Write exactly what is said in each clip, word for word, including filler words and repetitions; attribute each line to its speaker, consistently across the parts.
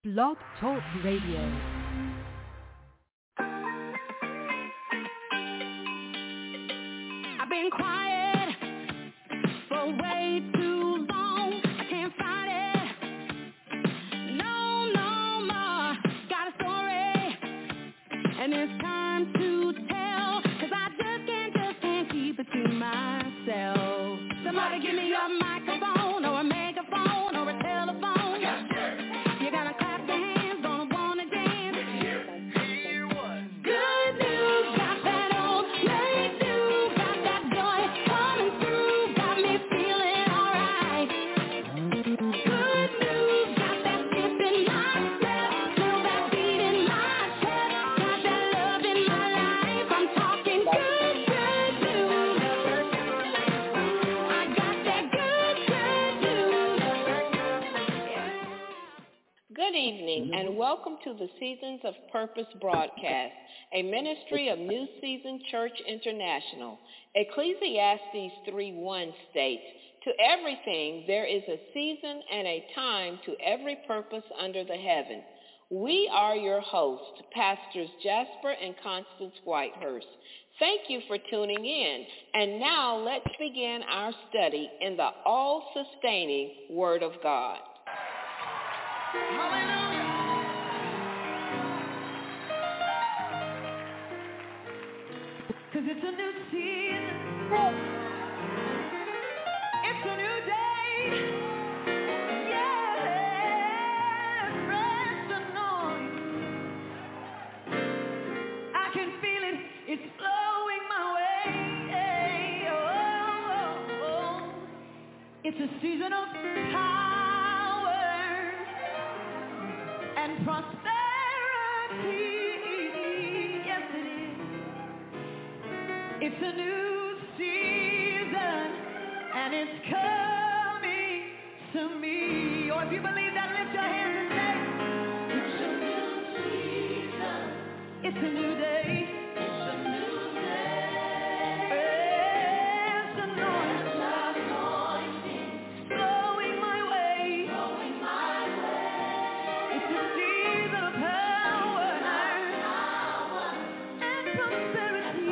Speaker 1: Blog Talk Radio.
Speaker 2: I've been quiet for way too long. I can't fight it. No, no more. Got a story, and it's time to tell. Cause I just can't, just can't keep it to myself. Somebody give me a microphone or a megaphone or a telephone. You gotta clap your hands, gonna wanna dance. Hear what? Good news, got that old great news, got that joy coming through, got me feeling alright. Good news, got that skip in my step, feel that beat in my chest, got that love in my life. I'm talking good, good news. I got that good, good news.
Speaker 3: Good evening and welcome to the Seasons of Purpose broadcast, a ministry of New Season Church International. Ecclesiastes three one states, "To everything there is a season and a time to every purpose under the heaven." We are your hosts, Pastors Jasper and Constance Whitehurst. Thank you for tuning in. And now let's begin our study in the all-sustaining Word of God.
Speaker 2: Cause it's a new season. It's a new day. Yeah, fresh anointing. I can feel it. It's flowing my way. Oh, oh, oh. It's a season of power and prosperity. Yes, it is. It's a new season, and it's coming to me. Or if you believe that, lift your hands and say, it's a new season. It's a new day. It's a new day. It's anointing. Flowing my way. Flowing my way. It's a season of power and prosperity.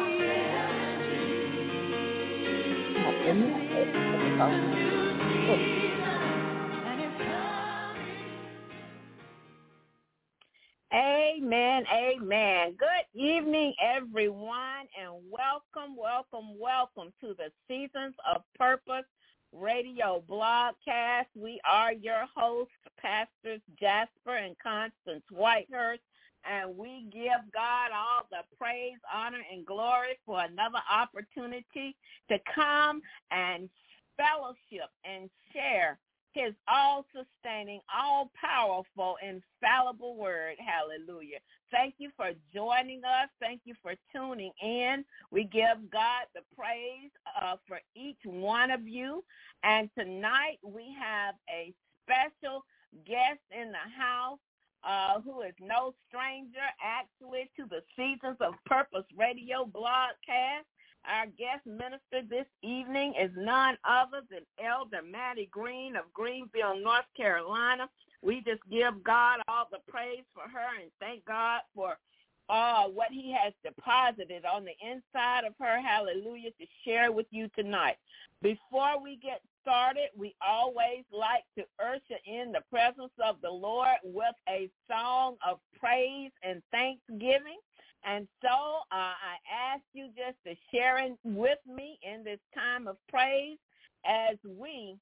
Speaker 3: Amen, amen. Good evening, everyone, and welcome, welcome, welcome to the Seasons of Purpose radio broadcast. We are your hosts, Pastors Jasper and Constance Whitehurst, and we give God all the praise, honor, and glory for another opportunity to come and fellowship and share his all-sustaining, all-powerful, infallible word. Hallelujah. Thank you for joining us. Thank you for tuning in. We give God the praise uh, for each one of you. And tonight we have a special guest in the house uh, who is no stranger, actually, to the Seasons of Purpose radio broadcast. Our guest minister this evening is none other than Elder Maddie Green of Greenville, North Carolina. We just give God all the praise for her and thank God for uh, what he has deposited on the inside of her, hallelujah, to share with you tonight. Before we get started, we always like to usher in the presence of the Lord with a song of praise and thanksgiving. And so uh, I ask you just to share in with me in this time of praise as we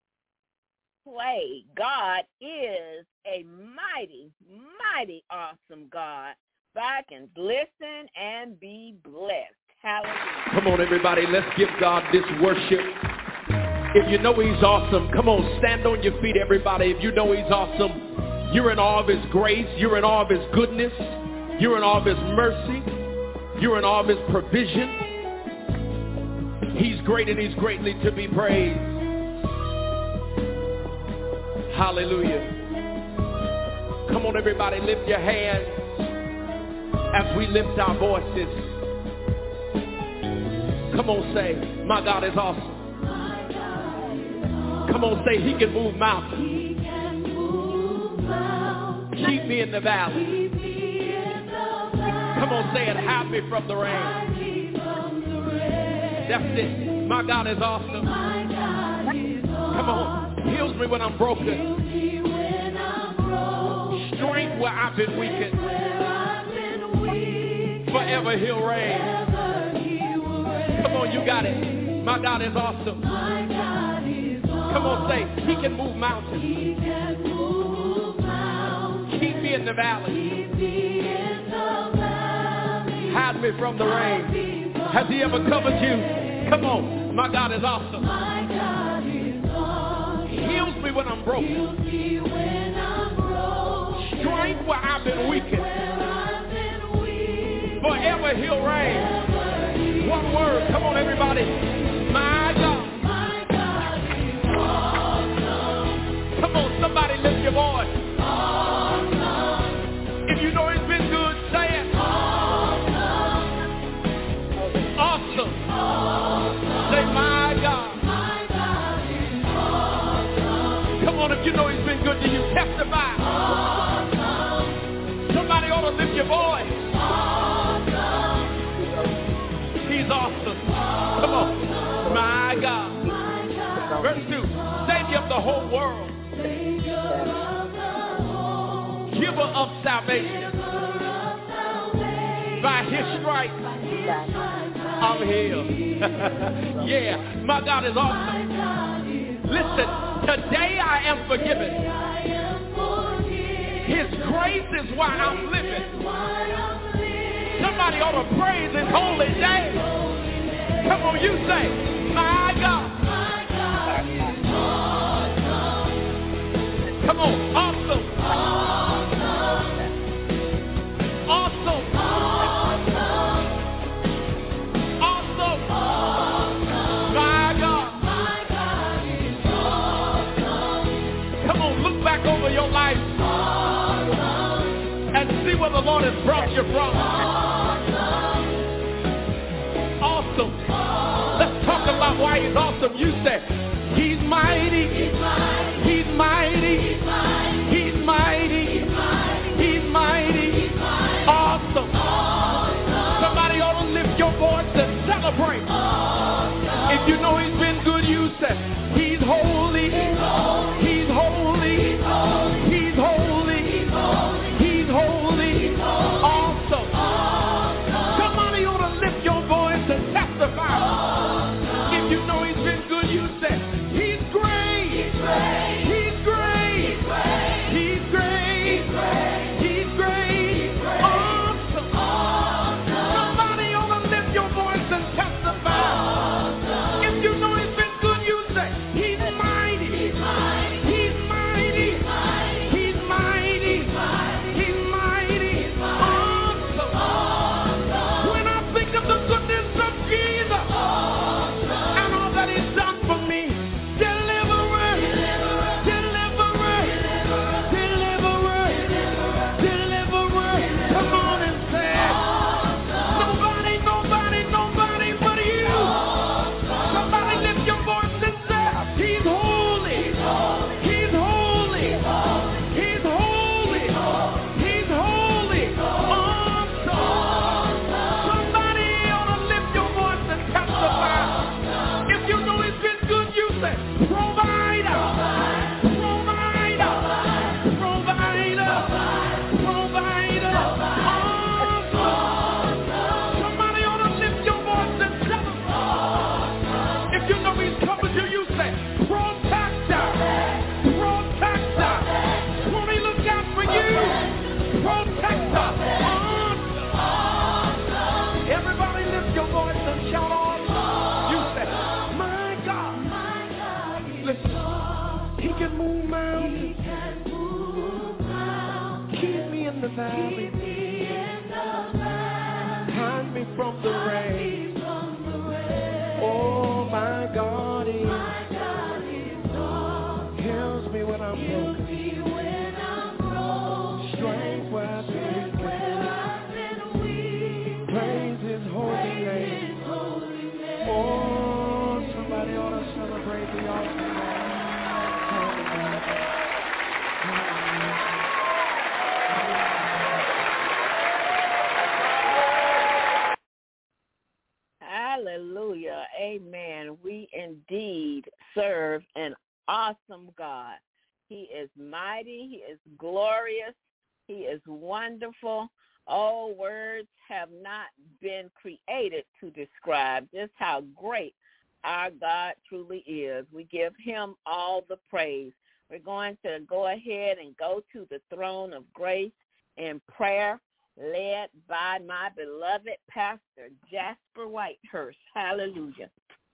Speaker 3: play God is a mighty, mighty awesome God. Back and listen and be blessed. Hallelujah.
Speaker 4: Come on, everybody. Let's give God this worship. If you know he's awesome, come on, stand on your feet, everybody. If you know he's awesome, you're in awe of his grace. You're in awe of his goodness. You're in awe of his mercy. You're in awe of his provision. He's great and he's greatly to be praised. Hallelujah. Come on, everybody, lift your hands as we lift our voices. Come on, say, my God is awesome. Come on, say, he can move mountains. Keep me in the valley. Come on, say it. Hide me from the rain. That's it. My God is awesome. Come on. Heals me when I'm broken. Strength where I've been weakened. Forever he'll reign. Come on, you got it. My God is awesome. Come on, say, he can move mountains. Keep me in the valley. Hide me from the rain. Has he ever covered you? Come on, my God is awesome. Heals me when I'm broken. Strength where I've been weakened. Forever he'll reign. One word. Come on, everybody. My God. Come on, somebody lift your voice. If you know he's been good, say it. Awesome. Say, my God. Come on, if you know he's been good to you, testify. Somebody ought to lift your voice. He's awesome. Come on. My God. Verse two. Savior of the whole world. Giver of salvation. By his stripes I'm healed. Yeah, my God is awesome. Listen, today I am forgiven. His grace is why I'm living. Somebody ought to praise his holy name. Come on, you say, my God. Come on, awesome. Awesome. Awesome. My God. Come on, look back over your life and see where the Lord has brought you from. Awesome. Let's talk about why he's awesome. You say, he's mighty. He's mighty. He's mighty. He's mighty. He's mighty. Awesome. Somebody ought to lift your voice and celebrate. If you know he's been good, you say, he's holy. He's holy. He's holy. He's holy. Awesome. Somebody ought to lift your voice and testify. If you know he's been good, you say, he's great. He's great. He's great. He's great. He's great. Awesome. Somebody ought to lift your voice and testify. If you know he's been good, you say, he's mighty. He's mighty. He's mighty. He's mighty. He's mighty. Awesome. When I think of the goodness of Jesus and all that he's done for me, deliverer, deliverer, deliverer, deliverer. Come on and say it. Nobody, nobody, nobody but you. Somebody lift your voice and say, he's holy. He's holy. He's holy. He's holy. Awesome. Somebody ought to lift your voice and testify. If you know he's been good, you say, provider, provider, provider, provider. Awesome. Somebody ought to lift your voice and celebrate. If you know he's covered you, you say, protector, protector. Won't he look out for you? Protector. Awesome. Everybody lift your voice and shout on. You say, my God. Listen, he can move mountains. Keep me in the valley. Hide me from the rain. Oh, my God, he heals me when I'm broken. Strength where I've been weak. Praise his holy name. Oh, somebody ought to celebrate the awesome
Speaker 3: indeed serve an awesome God. He is mighty. He is glorious. He is wonderful. All words have not been created to describe just how great our God truly is. We give him all the praise. We're going to go ahead and go to the throne of grace in prayer, led by my beloved Pastor Jasper Whitehurst. Hallelujah.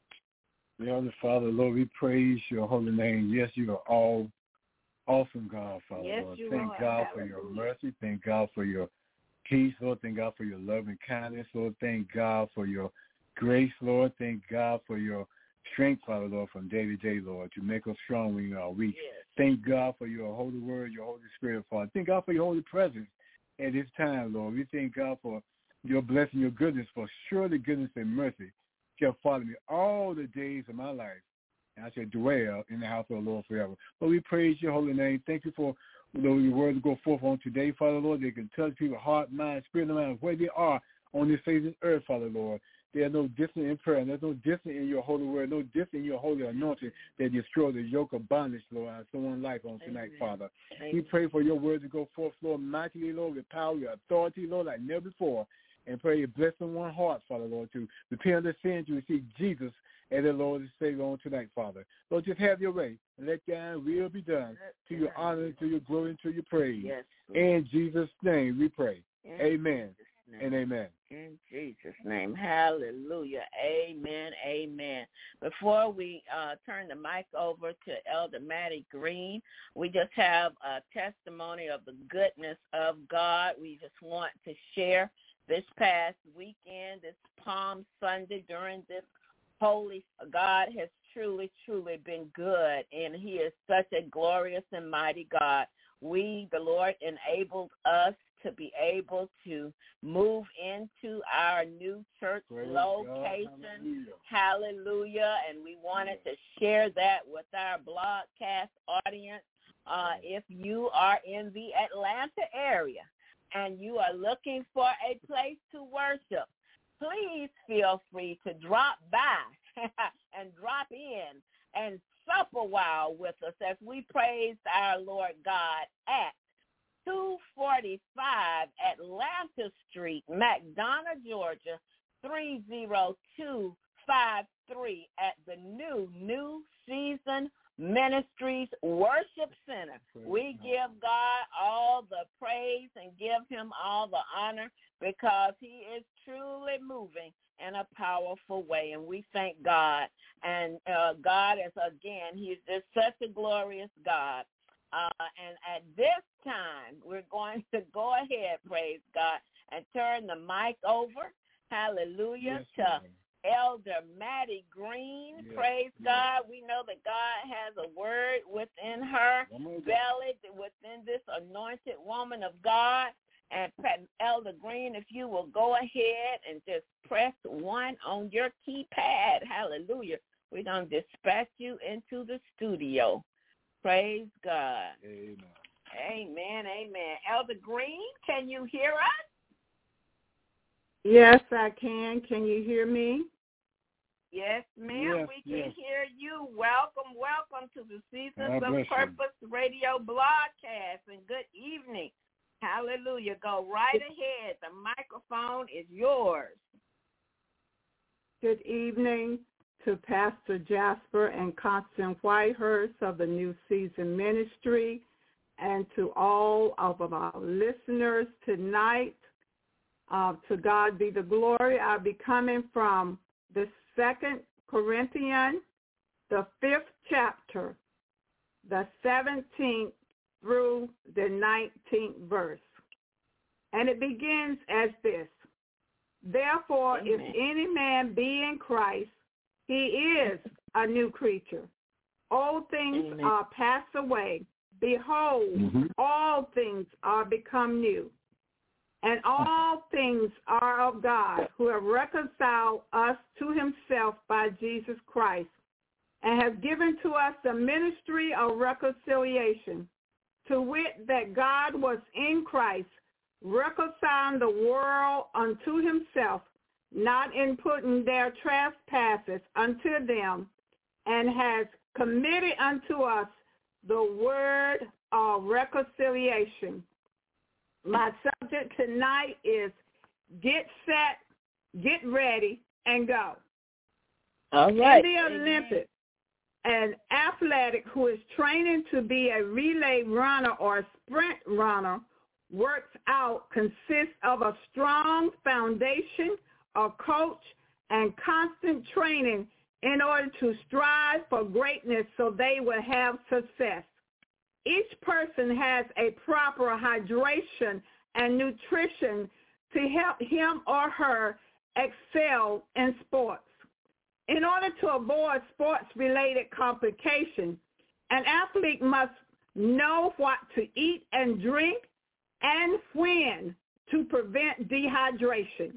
Speaker 5: Heavenly Father, Lord, we praise your holy name. Yes, you are all awesome, God, Father,
Speaker 3: yes,
Speaker 5: Lord.
Speaker 3: You
Speaker 5: Thank
Speaker 3: are.
Speaker 5: God
Speaker 3: Hallelujah.
Speaker 5: for your mercy. Thank God for your peace, Lord. Thank God for your love and kindness, Lord. Thank God for your grace, Lord. Thank God for your strength, Father, Lord, from day to day, Lord, to make us strong when we are weak.
Speaker 3: Yes.
Speaker 5: Thank God for your holy word, your Holy Spirit, Father. Thank God for your holy presence at this time, Lord. We thank God for your blessing, your goodness, for surely goodness and mercy shall follow me all the days of my life, and I shall dwell in the house of the Lord forever. Lord, we praise your holy name. Thank you for, Lord, your word to go forth on today, Father, Lord. They can touch people's heart, mind, spirit, no matter where they are on this face of earth, Father, Lord. They are no different in prayer. There's no different in your holy word, no different in your holy anointing that destroy the yoke of bondage, Lord, on someone's life on tonight, Amen. Father. Amen. We pray for your word to go forth, Lord, mightily, Lord, with power, with authority, Lord, like never before. And pray you bless someone's heart, Father, Lord, to repent of their sins, to receive Jesus as their Lord and Savior on tonight, Father. Lord, just have your way. And let your will be done to your honor, to your glory, and to your praise.
Speaker 3: Yes,
Speaker 5: in Jesus' name we pray.
Speaker 3: In
Speaker 5: amen and amen.
Speaker 3: In Jesus' name. Hallelujah. Amen. Amen. Before we uh, turn the mic over to Elder Maddie Green, we just have a testimony of the goodness of God. We just want to share this past weekend, this Palm Sunday, during this holy, God has truly, truly been good, and he is such a glorious and mighty God. We, the Lord, enabled us to be able to move into our new church Praise location. Hallelujah. Hallelujah. And we wanted to share that with our broadcast audience. Uh, if you are in the Atlanta area and you are looking for a place to worship, please feel free to drop by and drop in and sup a while with us as we praise our Lord God at two forty-five Atlanta Street, McDonough, Georgia, three oh two five three at the new, new season Ministries Worship Center. We give God all the praise and give him all the honor because he is truly moving in a powerful way, and we thank God. And uh, God is, again, he's just such a glorious God. Uh, and at this time, we're going to go ahead, praise God, and turn the mic over, hallelujah, yes, to ma'am. Elder Maddie Green. Yes, praise yes. God. We know that God has a word within her belly, within this anointed woman of God. And Elder Green, if you will go ahead and just press one on your keypad, hallelujah, we're going to dispatch you into the studio. Praise God.
Speaker 5: Amen.
Speaker 3: Amen, amen. Elder Green, can you hear us?
Speaker 6: Yes, I can. Can you hear me?
Speaker 3: Yes, ma'am.
Speaker 5: Yes,
Speaker 3: we can
Speaker 5: yes.
Speaker 3: hear you. Welcome, welcome to the Seasons
Speaker 5: God
Speaker 3: of
Speaker 5: bless
Speaker 3: Purpose you. Radio broadcast, and good evening. Hallelujah. Go right ahead. The microphone is yours.
Speaker 6: Good evening to Pastor Jasper and Constance Whitehurst of the New Season Ministry, and to all of our listeners tonight. Uh, to God be the glory. I'll be coming from the Second Corinthians, the fifth chapter, the seventeenth through the nineteenth verse. And it begins as this. Therefore, Amen. If any man be in Christ, he is a new creature. All things Amen. Are passed away. Behold, mm-hmm. all things are become new. And all things are of God, who have reconciled us to himself by Jesus Christ, and has given to us the ministry of reconciliation, to wit, that God was in Christ, reconciling the world unto himself, not imputing their trespasses unto them, and has committed unto us the word of reconciliation. My subject tonight is get set, get ready, and go.
Speaker 3: All right.
Speaker 6: In the Olympics, an athletic who is training to be a relay runner or sprint runner works out consists of a strong foundation, a coach, and constant training in order to strive for greatness so they will have success. Each person has a proper hydration and nutrition to help him or her excel in sports. In order to avoid sports-related complications, an athlete must know what to eat and drink and when to prevent dehydration.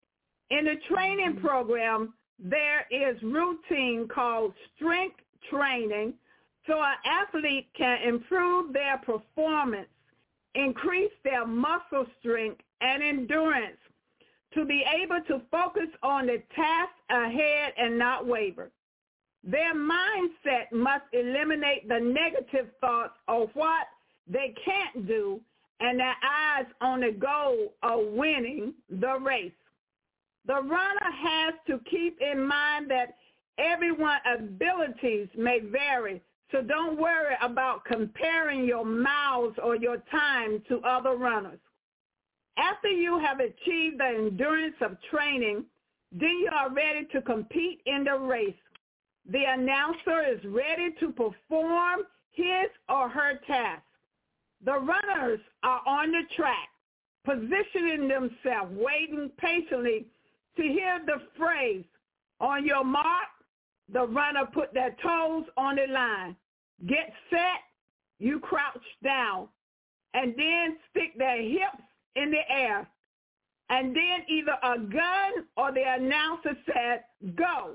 Speaker 6: In the training program, there is routine called strength training, so an athlete can improve their performance, increase their muscle strength and endurance, to be able to focus on the task ahead and not waver. Their mindset must eliminate the negative thoughts of what they can't do and their eyes on the goal of winning the race. The runner has to keep in mind that everyone's abilities may vary, so don't worry about comparing your miles or your time to other runners. After you have achieved the endurance of training, then you are ready to compete in the race. The announcer is ready to perform his or her task. The runners are on the track, positioning themselves, waiting patiently to hear the phrase, on your mark, the runner put their toes on the line. Get set, you crouch down, and then stick their hips in the air. And then either a gun or the announcer said, go.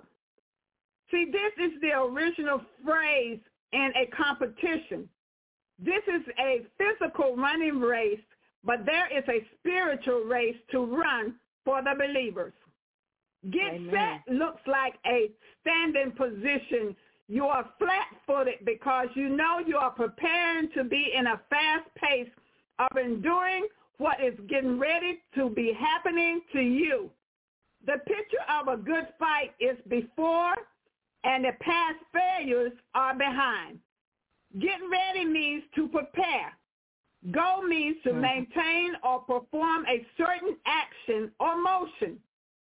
Speaker 6: See, this is the original phrase in a competition. This is a physical running race, but there is a spiritual race to run for the believers. Get
Speaker 3: Amen.
Speaker 6: set looks like a standing position. You are flat-footed because you know you are preparing to be in a fast pace of enduring what is getting ready to be happening to you. The picture of a good fight is before and the past failures are behind. Get ready means to prepare. Go means to mm-hmm. maintain or perform a certain action or motion,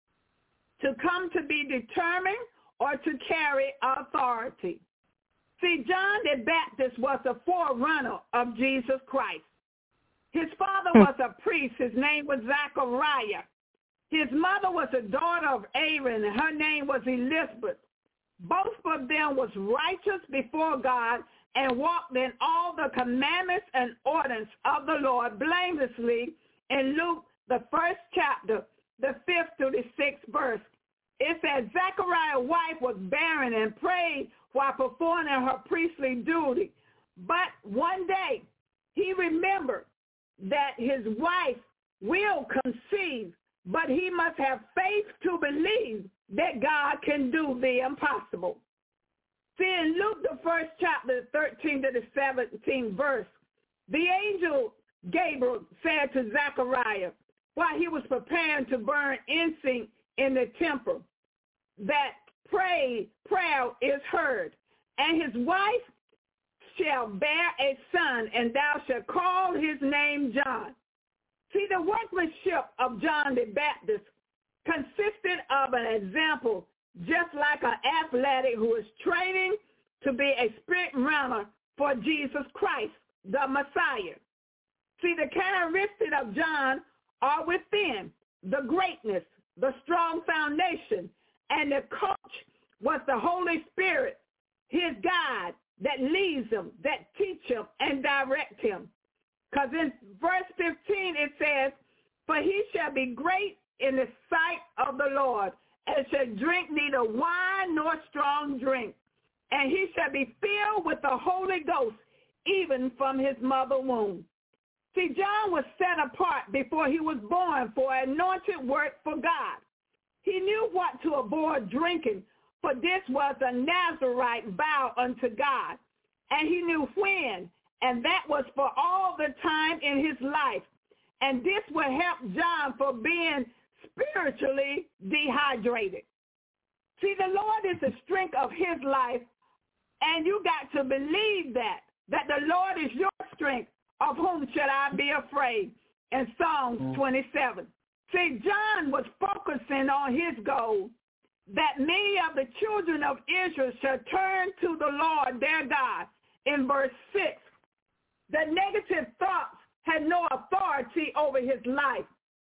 Speaker 6: to come to be determined or to carry authority. See, John the Baptist was a forerunner of Jesus Christ. His father was a priest. His name was Zachariah. His mother was a daughter of Aaron, and her name was Elizabeth. Both of them was righteous before God and walked in all the commandments and ordinances of the Lord blamelessly in Luke, the first chapter, the fifth to the sixth verse. It says Zachariah's wife was barren and prayed while performing her priestly duty. But one day he remembered that his wife will conceive, but he must have faith to believe that God can do the impossible. See, in Luke, the first chapter, thirteen to the seventeenth verse, the angel Gabriel said to Zechariah, while he was preparing to burn incense in the temple, that pray, prayer is heard, and his wife shall bear a son, and thou shalt call his name John. See, the workmanship of John the Baptist consisted of an example, just like an athletic who is training to be a sprint runner for Jesus Christ, the Messiah. See, the characteristics of John are within the greatness, the strong foundation, and the coach was the Holy Spirit, his guide that leads him, that teach him, and direct him. Because in verse fifteen it says, for he shall be great in the sight of the Lord, and shall drink neither wine nor strong drink, and he shall be filled with the Holy Ghost, even from his mother womb. See, John was set apart before he was born for anointed work for God. He knew what to avoid drinking, for this was a Nazirite vow unto God, and he knew when, and that was for all the time in his life. And this will help John for being spiritually dehydrated. See, the Lord is the strength of his life, and you got to believe that, that the Lord is your strength. Of whom should I be afraid? In Psalms twenty-seven. See, John was focusing on his goal, that many of the children of Israel shall turn to the Lord their God. In verse six, the negative thoughts had no authority over his life.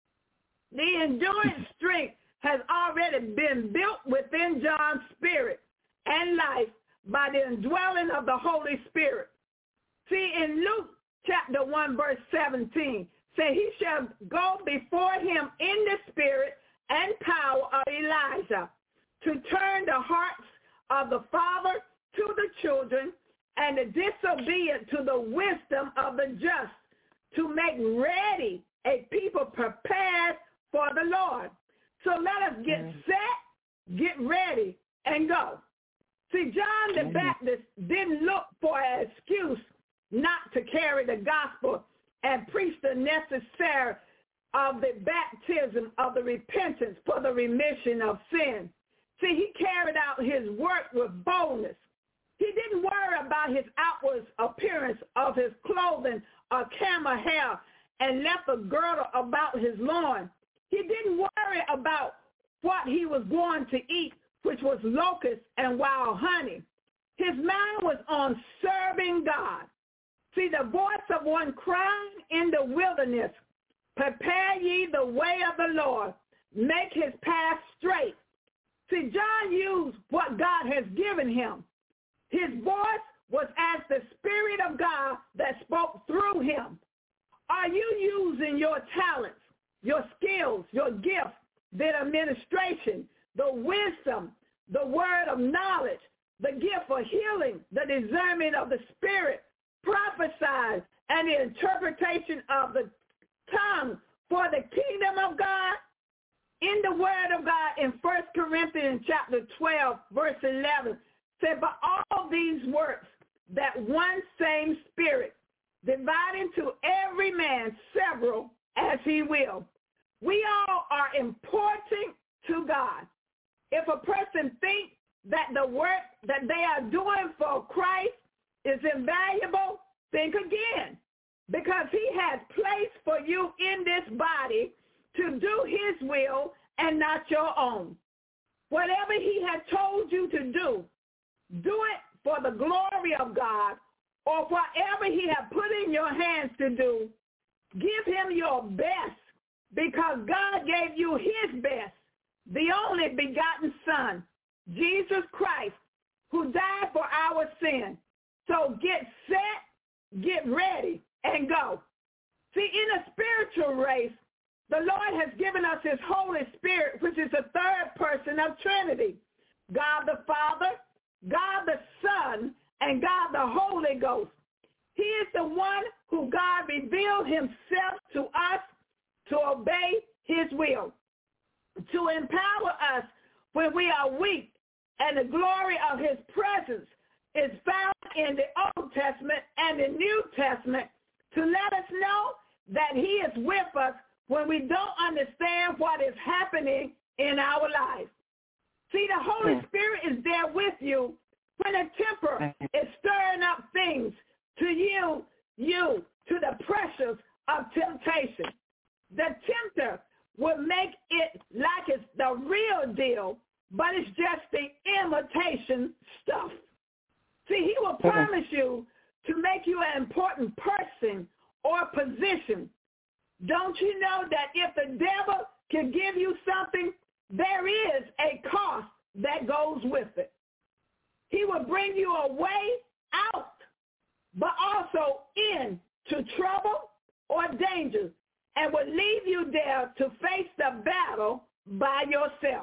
Speaker 6: The enduring strength has already been built within John's spirit and life by the indwelling of the Holy Spirit. See, in Luke chapter one, verse seventeen, say he shall go before him in the spirit and power of Elijah to turn the hearts of the father to the children and the disobedient to the wisdom of the just, to make ready a people prepared for the Lord. So let us get set, get ready, and go. See, John the Baptist didn't look for an excuse not to carry the gospel and preach the necessary of the baptism of the repentance for the remission of sin. See, he carried out his work with boldness. He didn't worry about his outward appearance of his clothing or camel hair and left a girdle about his loin. He didn't worry about what he was going to eat, which was locusts and wild honey. His mind was on serving God. See, the voice of one crying in the wilderness, prepare ye the way of the Lord, make his path straight. See, John used what God has given him. His voice was as the Spirit of God that spoke through him. Are you using your talents, your skills, your gifts, the administration, the wisdom, the word of knowledge, the gift for healing, the discernment of the Spirit, prophesied, and the interpretation of the tongue for the kingdom of God? In the word of God in First Corinthians chapter twelve, verse eleven, said, but all these works, that one same Spirit, dividing to every man several as he will. We all are important to God. If a person thinks that the work that they are doing for Christ is invaluable, think again, because he has placed for you in this body to do his will and not your own. Whatever he has told you to do, do it for the glory of God, or whatever he has put in your hands to do, give him your best, because God gave you his best, the only begotten Son, Jesus Christ, who died for our sin. So get set, get ready, and go. See, in a spiritual race, the Lord has given us his Holy Spirit, which is the third person of Trinity. God the Father, God the Son, and God the Holy Ghost. He is the one who God revealed himself to us to obey his will, to empower us when we are weak, and the glory of his presence is found in the Old Testament and the New Testament to let us know that he is with us when we don't understand what is happening in our lives. See, the Holy Spirit is there with you when a temper is stirring up things to you, you, to the pressures of temptation. The tempter will make it like it's the real deal, but it's just the imitation stuff. See, he will promise you to make you an important person or position. Don't you know that if the devil can give you something, there is a cost that goes with it. He will bring you a way out, but also into trouble or danger, and will leave you there to face the battle by yourself.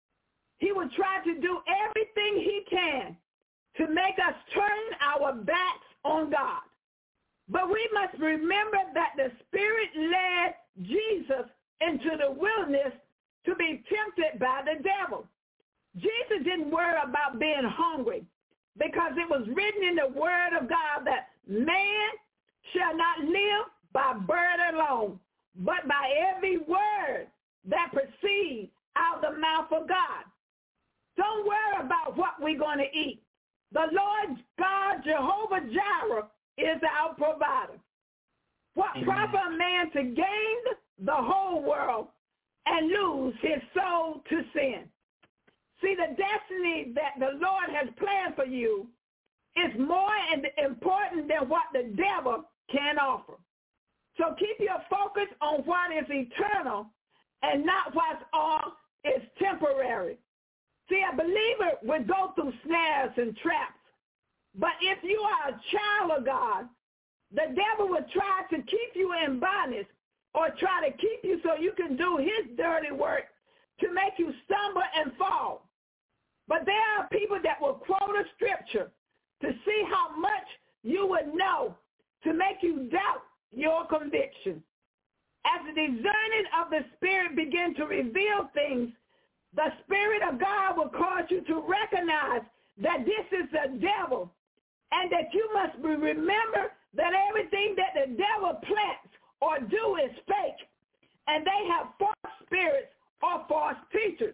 Speaker 6: He will try to do everything he can to make us turn our backs on God. But we must remember that the Spirit led Jesus into the wilderness to be tempted by the devil. Jesus didn't worry about being hungry because it was written in the word of God that man shall not live by bread alone, but by every word that proceeds out of the mouth of God. Don't worry about what we're going to eat. The Lord God, Jehovah Jireh, is our provider. What profit a man to gain the whole world and lose his soul to sin? See, the destiny that the Lord has planned for you is more important than what the devil can offer. So keep your focus on what is eternal and not what's all is temporary. See, a believer will go through snares and traps. But if you are a child of God, the devil will try to keep you in bondage or try to keep you so you can do his dirty work to make you stumble and fall. But there are people that will quote a scripture to see how much you would know to make you doubt your conviction. As the discerning of the Spirit begin to reveal things, the Spirit of God will cause you to recognize that this is the devil and that you must remember that everything that the devil plants or do is fake, and they have false spirits or false teachers.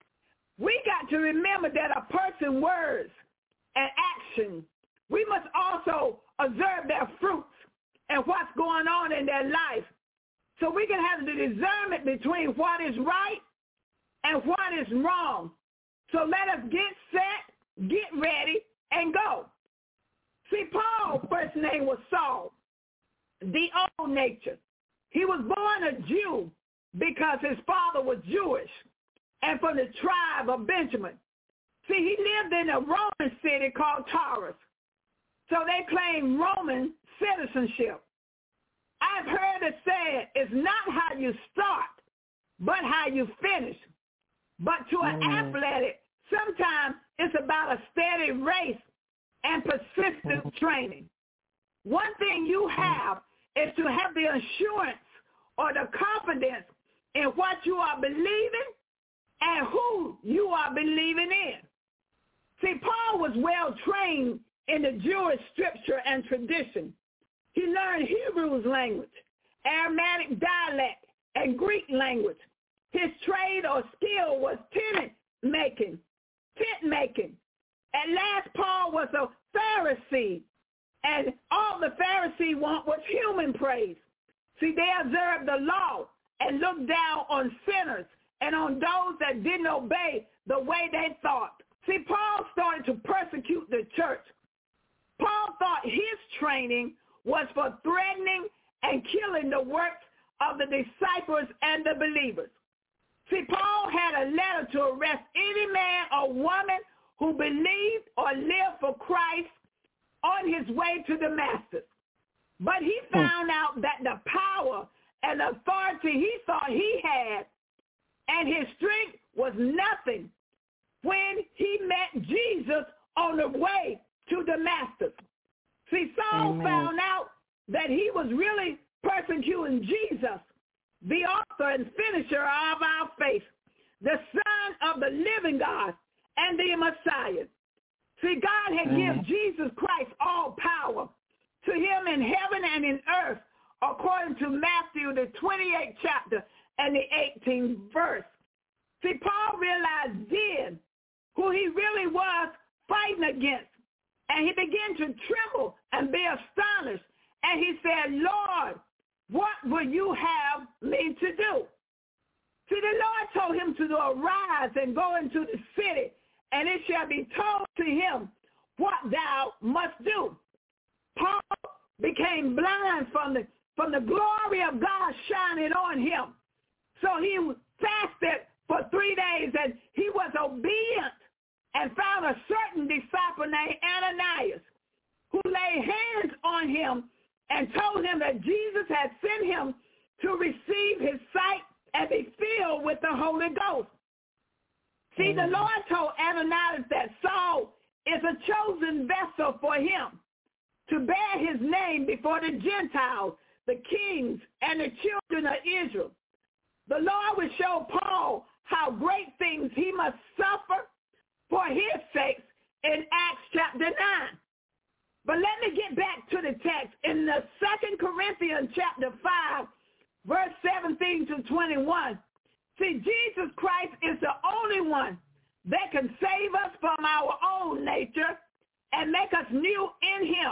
Speaker 6: We got to remember that a person's words and action, we must also observe their fruits and what's going on in their life so we can have the discernment between what is right and what is wrong. So let us get set, get ready, and go. See, Paul's first name was Saul, the old nature. He was born a Jew because his father was Jewish and from the tribe of Benjamin. See, he lived in a Roman city called Tarsus, so they claimed Roman citizenship. I've heard it said it's not how you start, but how you finish. But to an mm. athlete, sometimes it's about a steady race and persistent training. One thing you have is to have the assurance or the confidence in what you are believing and who you are believing in. See, Paul was well trained in the Jewish scripture and tradition. He learned Hebrew's language, Aramaic dialect, and Greek language. His trade or skill was tent making, tent making. At last, Paul was a Pharisee, and all the Pharisee want was human praise. See, they observed the law and looked down on sinners and on those that didn't obey the way they thought. See, Paul started to persecute the church. Paul thought his training was for threatening and killing the works of the disciples and the believers. See, Paul had a letter to arrest any man or woman who believed or lived for Christ on his way to Damascus. But he found out that the power and authority he thought he had and his strength was nothing when he met Jesus on the way to Damascus. See, Saul Amen. Found out that he was really persecuting Jesus, the author and finisher of our faith, the Son of the living God and the Messiah. See, God had given Jesus Christ all power to him in heaven and in earth, according to Matthew, the twenty-eighth chapter and the eighteenth verse. See, Paul realized then who he really was fighting against, and he began to tremble and be astonished. And he said, Lord, what will you have me to do? See, the Lord told him to arise and go into the city, and it shall be told to him what thou must do. Paul became blind from the, from the glory of God shining on him. So he fasted for three days, and he was obedient and found a certain disciple named Ananias who laid hands on him and told him that Jesus had sent him to receive his sight and be filled with the Holy Ghost. See, the Lord told Ananias that Saul is a chosen vessel for him to bear his name before the Gentiles, the kings, and the children of Israel. The Lord would show Paul how great things he must suffer for his sakes in Acts chapter nine. But let me get back to the text. In the Second Corinthians chapter five, verse seventeen to twenty-one, see, Jesus Christ is the only one that can save us from our old nature and make us new in him.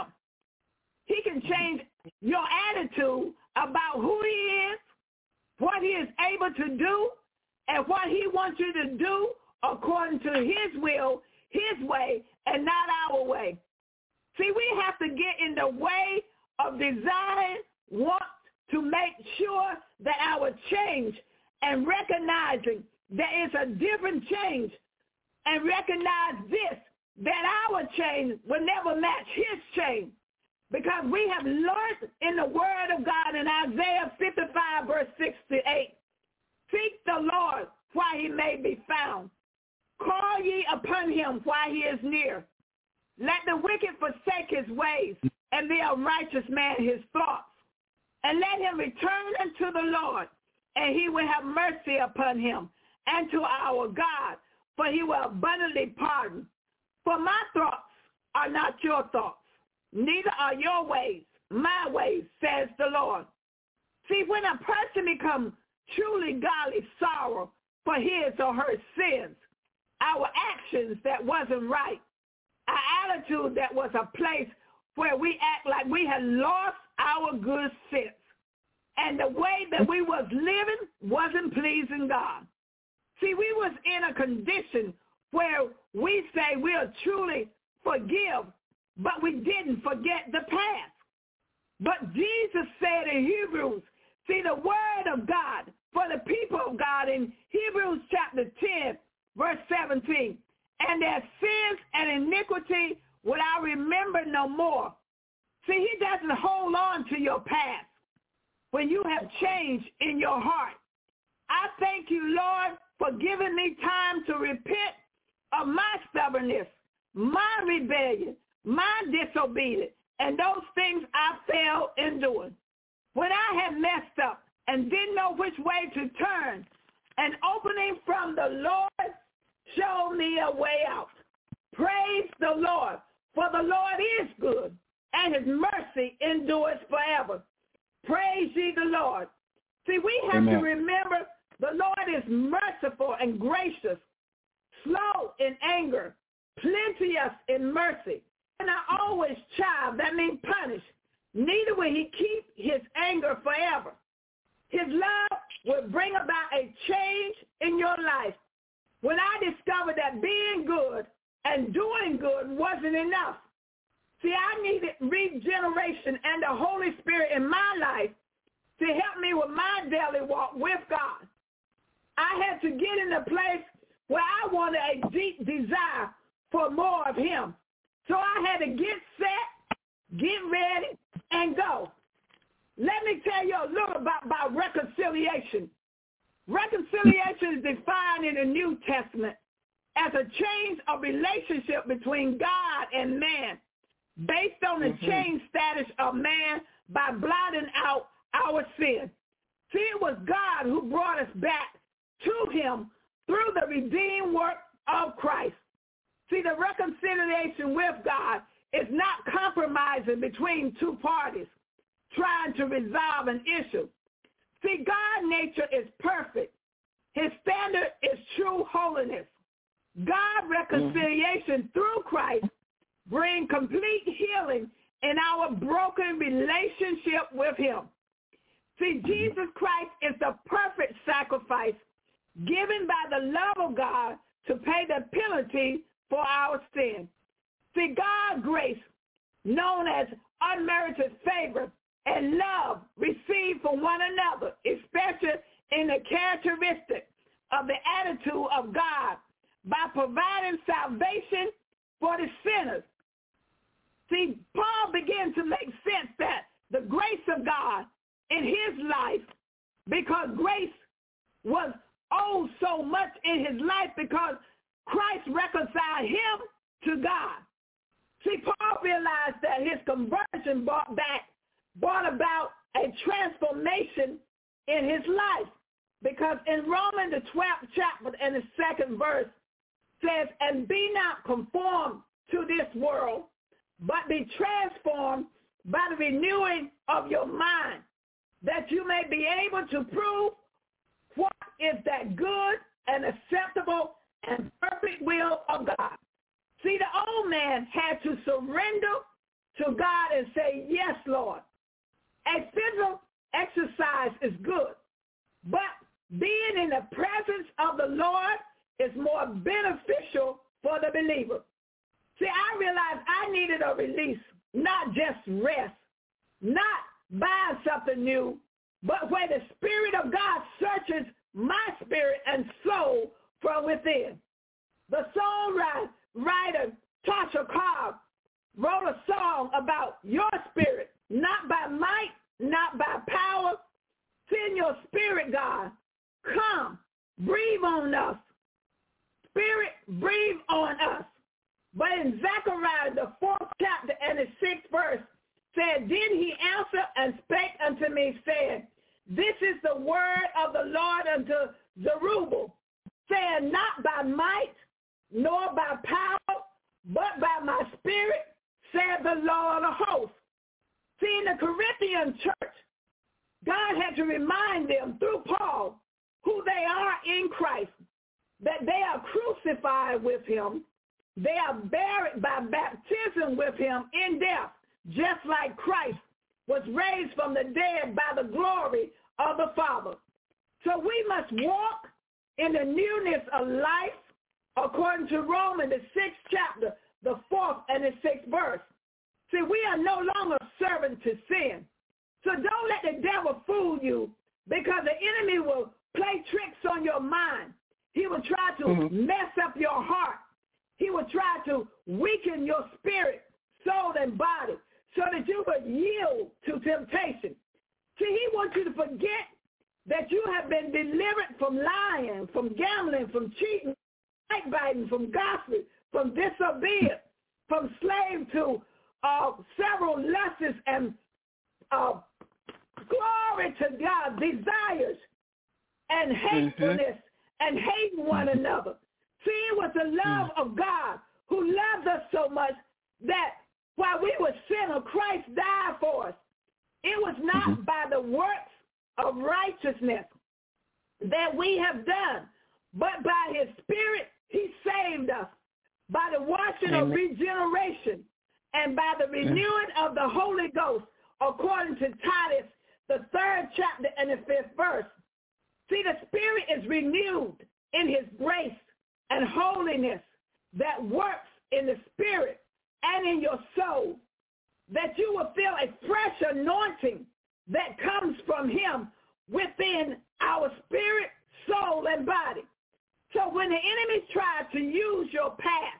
Speaker 6: He can change your attitude about who he is, what he is able to do, and what he wants you to do according to his will, his way, and not our way. See, we have to get in the way of desiring, want to make sure that our change and recognizing there is a different change, and recognize this, that our change will never match his change. Because we have learned in the word of God in Isaiah fifty-five, verse six to eight, seek the Lord while he may be found. Call ye upon him while he is near. Let the wicked forsake his ways, and the unrighteous man his thoughts. And let him return unto the Lord, and he will have mercy upon him, and to our God, for he will abundantly pardon. For my thoughts are not your thoughts, neither are your ways my ways, says the Lord. See, when a person becomes truly godly sorrow for his or her sins, our actions that wasn't right, our attitude that was a place where we act like we had lost our good sense, and the way that we was living wasn't pleasing God. See, we was in a condition where we say we'll truly forgive, but we didn't forget the past. But Jesus said in Hebrews, see, the word of God for the people of God in Hebrews chapter ten, verse seventeen, and their sins and iniquity will I remember no more. See, he doesn't hold on to your past when you have changed in your heart. I thank you, Lord, for giving me time to repent of my stubbornness, my rebellion, my disobedience, and those things I failed in doing. When I had messed up and didn't know which way to turn, an opening from the Lord showed me a way out. Praise the Lord, for the Lord is good, and his mercy endures forever. Praise ye the Lord. See, we have Amen. To remember the Lord is merciful and gracious, slow in anger, plenteous in mercy, and not always child, that means punish. Neither will he keep his anger forever. His love will bring about a change in your life. When I discovered that being good and doing good wasn't enough, see, I needed regeneration and the Holy Spirit in my life to help me with my daily walk with God. I had to get in a place where I wanted a deep desire for more of him. So I had to get set, get ready, and go. Let me tell you a little about, about reconciliation. Reconciliation is defined in the New Testament as a change of relationship between God and man based on the mm-hmm. changed status of man by blotting out our sin. See, it was God who brought us back to him through the redeemed work of Christ. See, the reconciliation with God is not compromising between two parties trying to resolve an issue. See, God's nature is perfect. His standard is true holiness. God's reconciliation mm-hmm. through Christ brings complete healing in our broken relationship with him. See, Jesus Christ is the perfect sacrifice given by the love of God to pay the penalty for our sin. See, God's grace, known as unmerited favor and love received from one another, especially in the characteristic of the attitude of God by providing salvation for the sinners. See, Paul began to make sense that the grace of God in his life, because grace was owed so much in his life because Christ reconciled him to God. See, Paul realized that his conversion brought back, brought about a transformation in his life. Because in Romans the twelfth chapter and the second verse, says, and be not conformed to this world, but be transformed by the renewing of your mind, that you may be able to prove what is that good and acceptable and perfect will of God. See, the old man had to surrender to God and say, yes, Lord. A physical exercise is good, but being in the presence of the Lord is more beneficial for the believer. See, I realized I needed a release, not just rest, not buying something new, but where the Spirit of God searches my spirit and soul from within. The songwriter Tasha Cobb wrote a song about your spirit, not by might, not by power. Send your spirit, God. Come, breathe on us. Spirit, breathe on us. But in Zechariah, the fourth chapter and the sixth verse, said, Then he answered and spake unto me, saying, This is the word of the Lord unto Zerubbabel, saying, Not by might, nor by power, but by my spirit, said the Lord of hosts. See, in the Corinthian church, God had to remind them through Paul who they are in Christ, that they are crucified with him. They are buried by baptism with him in death, just like Christ was raised from the dead by the glory of the Father. So we must walk in the newness of life according to Romans, the sixth chapter, the fourth and the sixth verse. See, we are no longer servants to sin. So don't let the devil fool you, because the enemy will play tricks on your mind. He will try to mm-hmm. mess up your heart. He will try to weaken your spirit, soul, and body so that you would yield to temptation. See, he wants you to forget that you have been delivered from lying, from gambling, from cheating, backbiting, from gossiping, from disobedience, from slave to uh, several lusts and uh, glory to God, desires and hatefulness mm-hmm. and hating one another. See, it was the love mm-hmm. of God who loved us so much that while we were sinners, Christ died for us. It was not mm-hmm. by the works of righteousness that we have done, but by his Spirit he saved us, by the washing Amen. Of regeneration and by the renewing mm-hmm. of the Holy Ghost, according to Titus, the third chapter and the fifth verse. See, the Spirit is renewed in his grace and holiness that works in the spirit and in your soul, that you will feel a fresh anointing that comes from him within our spirit, soul, and body. So when the enemy tries to use your past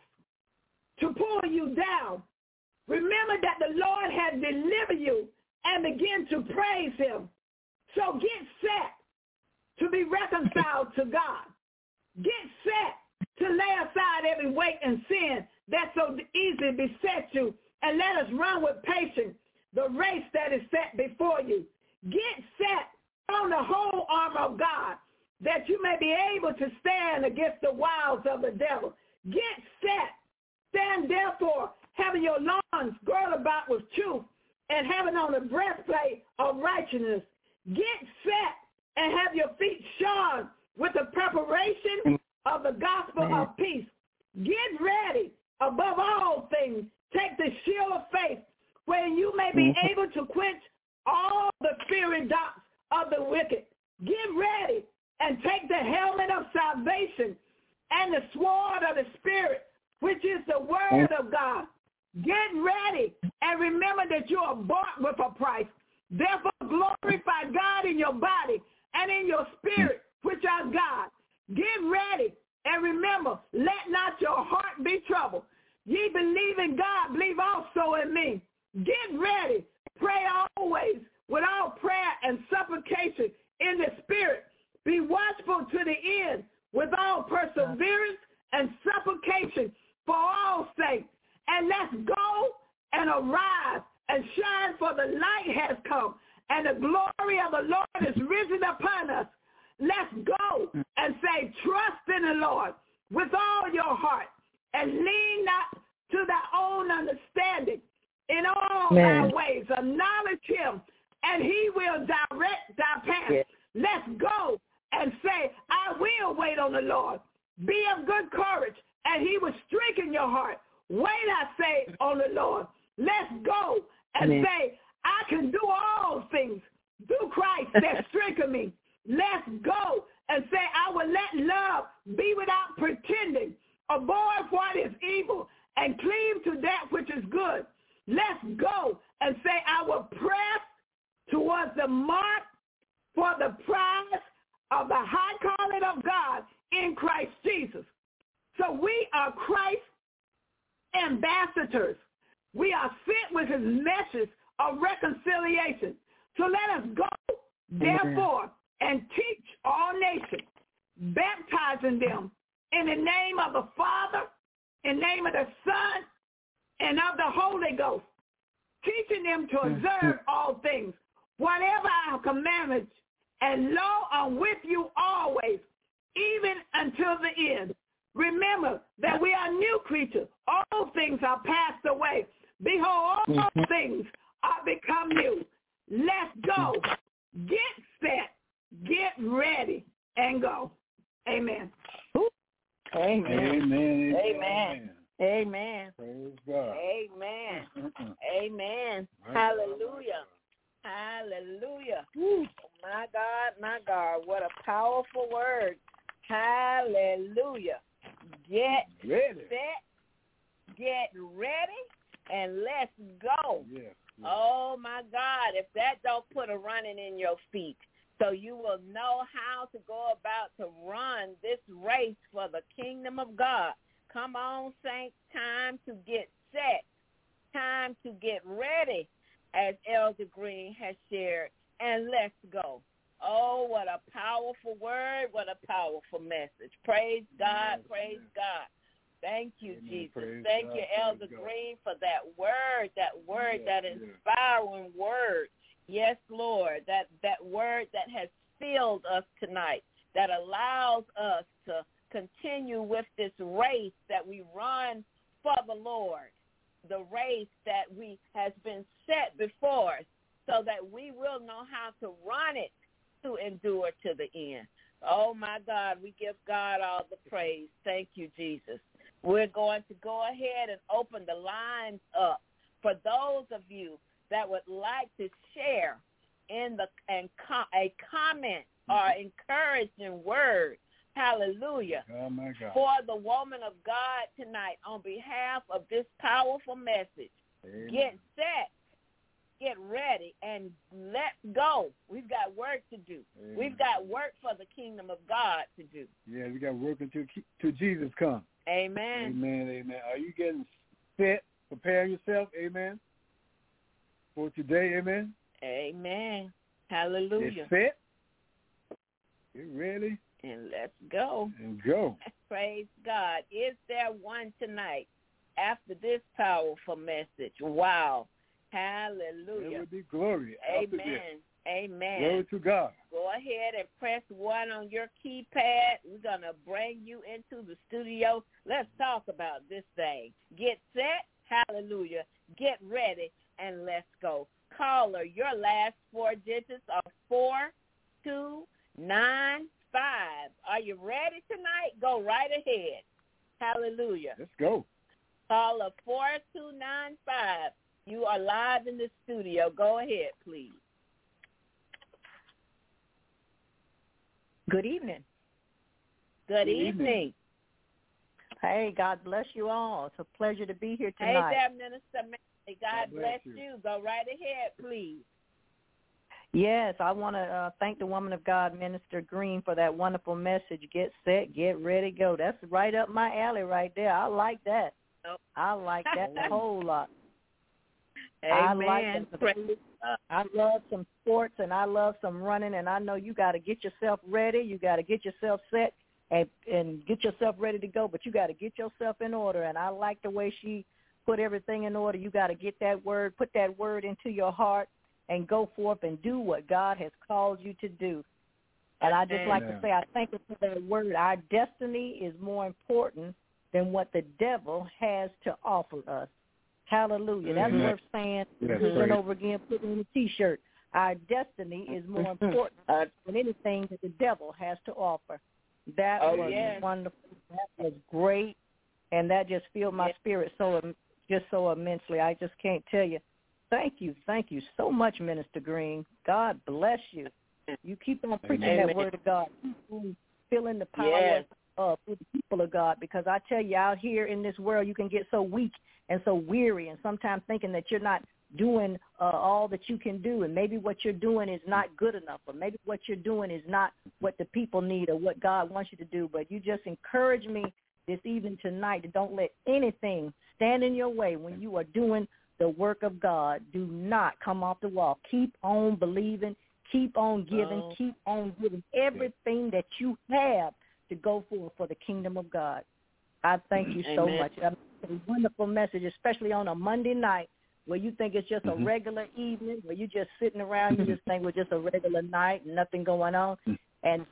Speaker 6: to pull you down, remember that the Lord has delivered you and begin to praise him. So get set to be reconciled to God. Get set to lay aside every weight and sin that so easily beset you, and let us run with patience the race that is set before you. Get set on the whole armor of God, that you may be able to stand against the wiles of the devil. Get set. Stand therefore, having your loins girded about with truth, and having on the breastplate of righteousness. Get set and have your feet shod with the preparation of the gospel mm-hmm. of peace. Get ready. Above all things, take the shield of faith, where you may be mm-hmm. able to quench all the fiery darts of the wicked. Get ready and take the helmet of salvation and the sword of the Spirit, which is the word mm-hmm. of God. Get ready and remember that you are bought with a price. Therefore, glorify God in your body and in your spirit, which are God. Get ready and remember, let not your heart be troubled. Ye believe in God, believe also in me. Get ready. Pray always with all prayer and supplication in the spirit. Be watchful to the end with all perseverance and supplication for all sakes. And let's go and arise and shine, for the light has come, and the glory of the Lord is risen upon us. Let's go and say, trust in the Lord with all your heart thy ways. Acknowledge him, and he will direct thy path. Yes. Let's go and say, I will wait on the Lord. Be of good courage, and he will strengthen your heart. Wait, I say, on the Lord. Let's go and Amen. Say, I can do all things through Christ that strengthens me. Let's go and say, I will let love be without pretending. Avoid what is evil and cleave to that which is good. Let's go and say, I will press towards the mark for the prize of the high calling of God in Christ Jesus. So we are Christ's ambassadors. We are sent with his message of reconciliation. So let us go, therefore, and teach all nations, baptizing them in the name of the Father, in the name of the Son, and of the Holy Ghost, teaching them to observe all things, whatever our commandments, and lo, I'm with you always, even until the end. Remember that we are new creatures. All things are passed away. Behold, all things are become new. Let's go. Get set. Get ready and go. Amen.
Speaker 3: Amen.
Speaker 5: Amen.
Speaker 3: Amen. Amen.
Speaker 5: Praise God.
Speaker 3: Amen. Amen. Hallelujah. Hallelujah. Woo. My God, my God, what a powerful word. Hallelujah. Get
Speaker 5: ready.
Speaker 3: set, get ready, and let's go.
Speaker 5: Yes, yes.
Speaker 3: Oh, my God, if that don't put a running in your feet, so you will know how to go about to run this race for the kingdom of God. Come on, saints, time to get set, time to get ready, as Elder Green has shared, and let's go. Oh, what a powerful word, what a powerful message. Praise God, yes, praise yes. God. Thank you, Amen. Jesus.
Speaker 5: Praise
Speaker 3: Thank
Speaker 5: God,
Speaker 3: you, Elder Green, for that word, that word, yes, that inspiring yes. word. Yes, Lord, that, that word that has filled us tonight, that allows us to continue with this race that we run for the Lord, the race that we has been set before us, so that we will know how to run it to endure to the end. Oh, my God, we give God all the praise. Thank you, Jesus. We're going to go ahead and open the lines up for those of you that would like to share in the and com- a comment or encouraging word. Hallelujah.
Speaker 5: Oh, my God.
Speaker 3: For the woman of God tonight on behalf of this powerful message.
Speaker 5: Amen.
Speaker 3: Get set. Get ready and let's go. We've got work to do.
Speaker 5: Amen.
Speaker 3: We've got work for the kingdom of God to do.
Speaker 5: Yeah, we got work until to Jesus come.
Speaker 3: Amen.
Speaker 5: Amen, amen. Are you getting set, preparing yourself, amen, for today, amen?
Speaker 3: Amen. Hallelujah.
Speaker 5: Get set, get ready,
Speaker 3: and let's go.
Speaker 5: And go.
Speaker 3: Praise God. Is there one tonight after this powerful message? Wow. Hallelujah.
Speaker 5: There will be glory.
Speaker 3: Amen. Amen.
Speaker 5: Glory to God.
Speaker 3: Go ahead and press one on your keypad. We're going to bring you into the studio. Let's talk about this thing. Get set. Hallelujah. Get ready, and let's go. Caller, your last four digits are four two nine five. Are you ready tonight? Go right ahead. Hallelujah.
Speaker 5: Let's go.
Speaker 3: Caller four two nine five. You are live in the studio. Go ahead, please.
Speaker 7: Good evening.
Speaker 3: Good,
Speaker 5: Good
Speaker 3: evening.
Speaker 5: evening.
Speaker 7: Hey, God bless you all. It's a pleasure to be here tonight.
Speaker 3: Hey there, Minister Mary. God, God bless, bless you. you. Go right ahead, please.
Speaker 7: Yes, I want to uh, thank the woman of God, Minister Green, for that wonderful message. Get set, get ready, go. That's right up my alley right there. I like that.
Speaker 3: Oh.
Speaker 7: I like that a whole lot.
Speaker 3: Amen.
Speaker 7: I like that. I love some sports and I love some running, and I know you got to get yourself ready. You got to get yourself set and and get yourself ready to go, but you got to get yourself in order. And I like the way she put everything in order. You got to get that word, put that word into your heart, and go forth and do what God has called you to do. And I just like
Speaker 5: Amen.
Speaker 7: to say, I thank you for that word. Our destiny is more important than what the devil has to offer us. Hallelujah. That's
Speaker 5: Mhm.
Speaker 7: worth saying
Speaker 5: Yes,
Speaker 7: over and
Speaker 5: praise.
Speaker 7: over again, putting in a T-shirt. Our destiny is more important uh, than anything that the devil has to offer. That
Speaker 3: Oh,
Speaker 7: was
Speaker 3: yes.
Speaker 7: wonderful. That was great, and that just filled my
Speaker 3: Yes.
Speaker 7: spirit so just so immensely. I just can't tell you. Thank you, thank you so much, Minister Green. God bless you. You keep on preaching
Speaker 3: Amen.
Speaker 7: that word of God. Keep on feeling the power
Speaker 3: Yes.
Speaker 7: of the people of God, because I tell you, out here in this world, you can get so weak and so weary, and sometimes thinking that you're not doing uh, all that you can do, and maybe what you're doing is not good enough, or maybe what you're doing is not what the people need or what God wants you to do. But you just encourage me this evening tonight to don't let anything stand in your way when you are doing the work of God. Do not come off the wall. Keep on believing. Keep on giving.
Speaker 3: Oh.
Speaker 7: Keep on giving everything that you have to go for for the kingdom of God. I thank you so
Speaker 3: Amen.
Speaker 7: much. That's a wonderful message, especially on a Monday night where you think it's just
Speaker 5: Mhm.
Speaker 7: a regular evening, where you're just sitting around, you just think it was just a regular night, nothing going on. And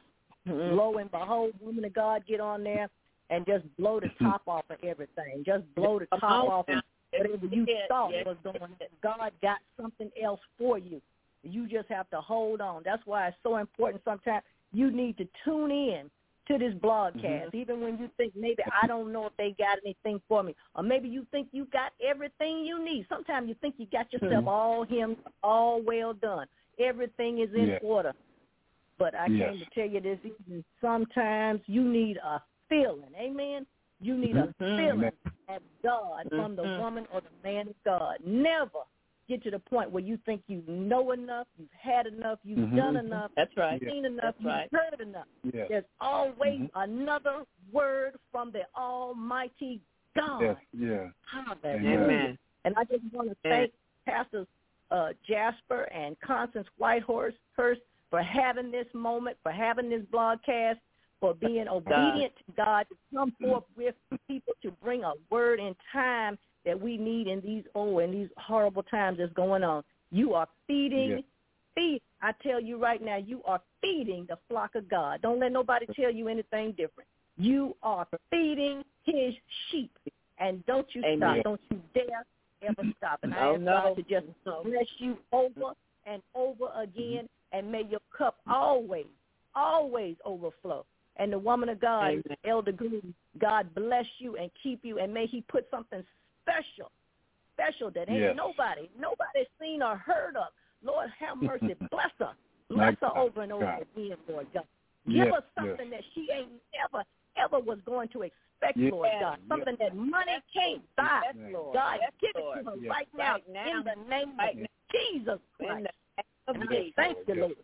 Speaker 7: lo and behold, women of God get on there and just blow the top off of everything. Just blow the top off of whatever you
Speaker 3: Yes,
Speaker 7: thought
Speaker 3: yes.
Speaker 7: was going on. God got something else for you. You just have to hold on. That's why it's so important sometimes. You need to tune in to this broadcast,
Speaker 3: Mm-hmm.
Speaker 7: even when you think maybe I don't know if they got anything for me, or maybe you think you got everything you need. Sometimes you think you got yourself
Speaker 5: Mhm.
Speaker 7: all him, all well done. Everything is in
Speaker 5: Yeah.
Speaker 7: order. But I
Speaker 5: Yes.
Speaker 7: came to tell you this evening, sometimes you need a feeling. Amen? You need a
Speaker 3: Mhm.
Speaker 7: feeling of God from the
Speaker 3: Mhm.
Speaker 7: woman or the man of God. Never get to the point where you think you know enough, you've had enough, you've
Speaker 5: Mhm.
Speaker 7: done enough,
Speaker 3: That's right.
Speaker 7: you've seen enough,
Speaker 3: That's
Speaker 7: you've
Speaker 3: right.
Speaker 7: heard enough.
Speaker 5: Yes.
Speaker 7: There's always
Speaker 5: Mhm.
Speaker 7: another word from the Almighty God.
Speaker 5: Yes. Yeah.
Speaker 7: Hallelujah.
Speaker 3: Amen.
Speaker 7: And I just want to thank Pastors uh, Jasper and Constance Whitehurst Hurst for having this moment, for having this broadcast, for being obedient to God to come forth with people to bring a word in time that we need in these oh in these horrible times that's going on. You are feeding,
Speaker 5: Yes.
Speaker 7: feed. I tell you right now, you are feeding the flock of God. Don't let nobody tell you anything different. You are feeding His sheep, and don't you
Speaker 3: Amen.
Speaker 7: stop. Don't you dare ever stop. And I
Speaker 3: Oh,
Speaker 7: ask
Speaker 3: no.
Speaker 7: God to just bless you over and over again, and may your cup always, always overflow. And the woman of God,
Speaker 3: Amen.
Speaker 7: Elder Green, God bless you and keep you, and may He put something special, special that ain't
Speaker 5: Yes.
Speaker 7: nobody, nobody's seen or heard of. Lord, have mercy. Bless her.
Speaker 5: My
Speaker 7: Bless her
Speaker 5: God,
Speaker 7: over and over
Speaker 5: God.
Speaker 7: again, Lord God. Give
Speaker 5: Yes,
Speaker 7: her something that she ain't never, ever was going to expect,
Speaker 5: Yes.
Speaker 7: Lord God. Something that money can't buy.
Speaker 3: Yes, Lord.
Speaker 7: God,
Speaker 3: Yes,
Speaker 7: give
Speaker 3: Lord.
Speaker 7: it to her
Speaker 5: Yes.
Speaker 7: right now,
Speaker 3: Right now.
Speaker 7: in the name
Speaker 3: Right
Speaker 7: of
Speaker 3: now.
Speaker 7: Jesus
Speaker 3: In
Speaker 7: Christ.
Speaker 3: the name of
Speaker 7: And I
Speaker 3: Jesus.
Speaker 7: thank you,
Speaker 5: Yes.
Speaker 7: Lord.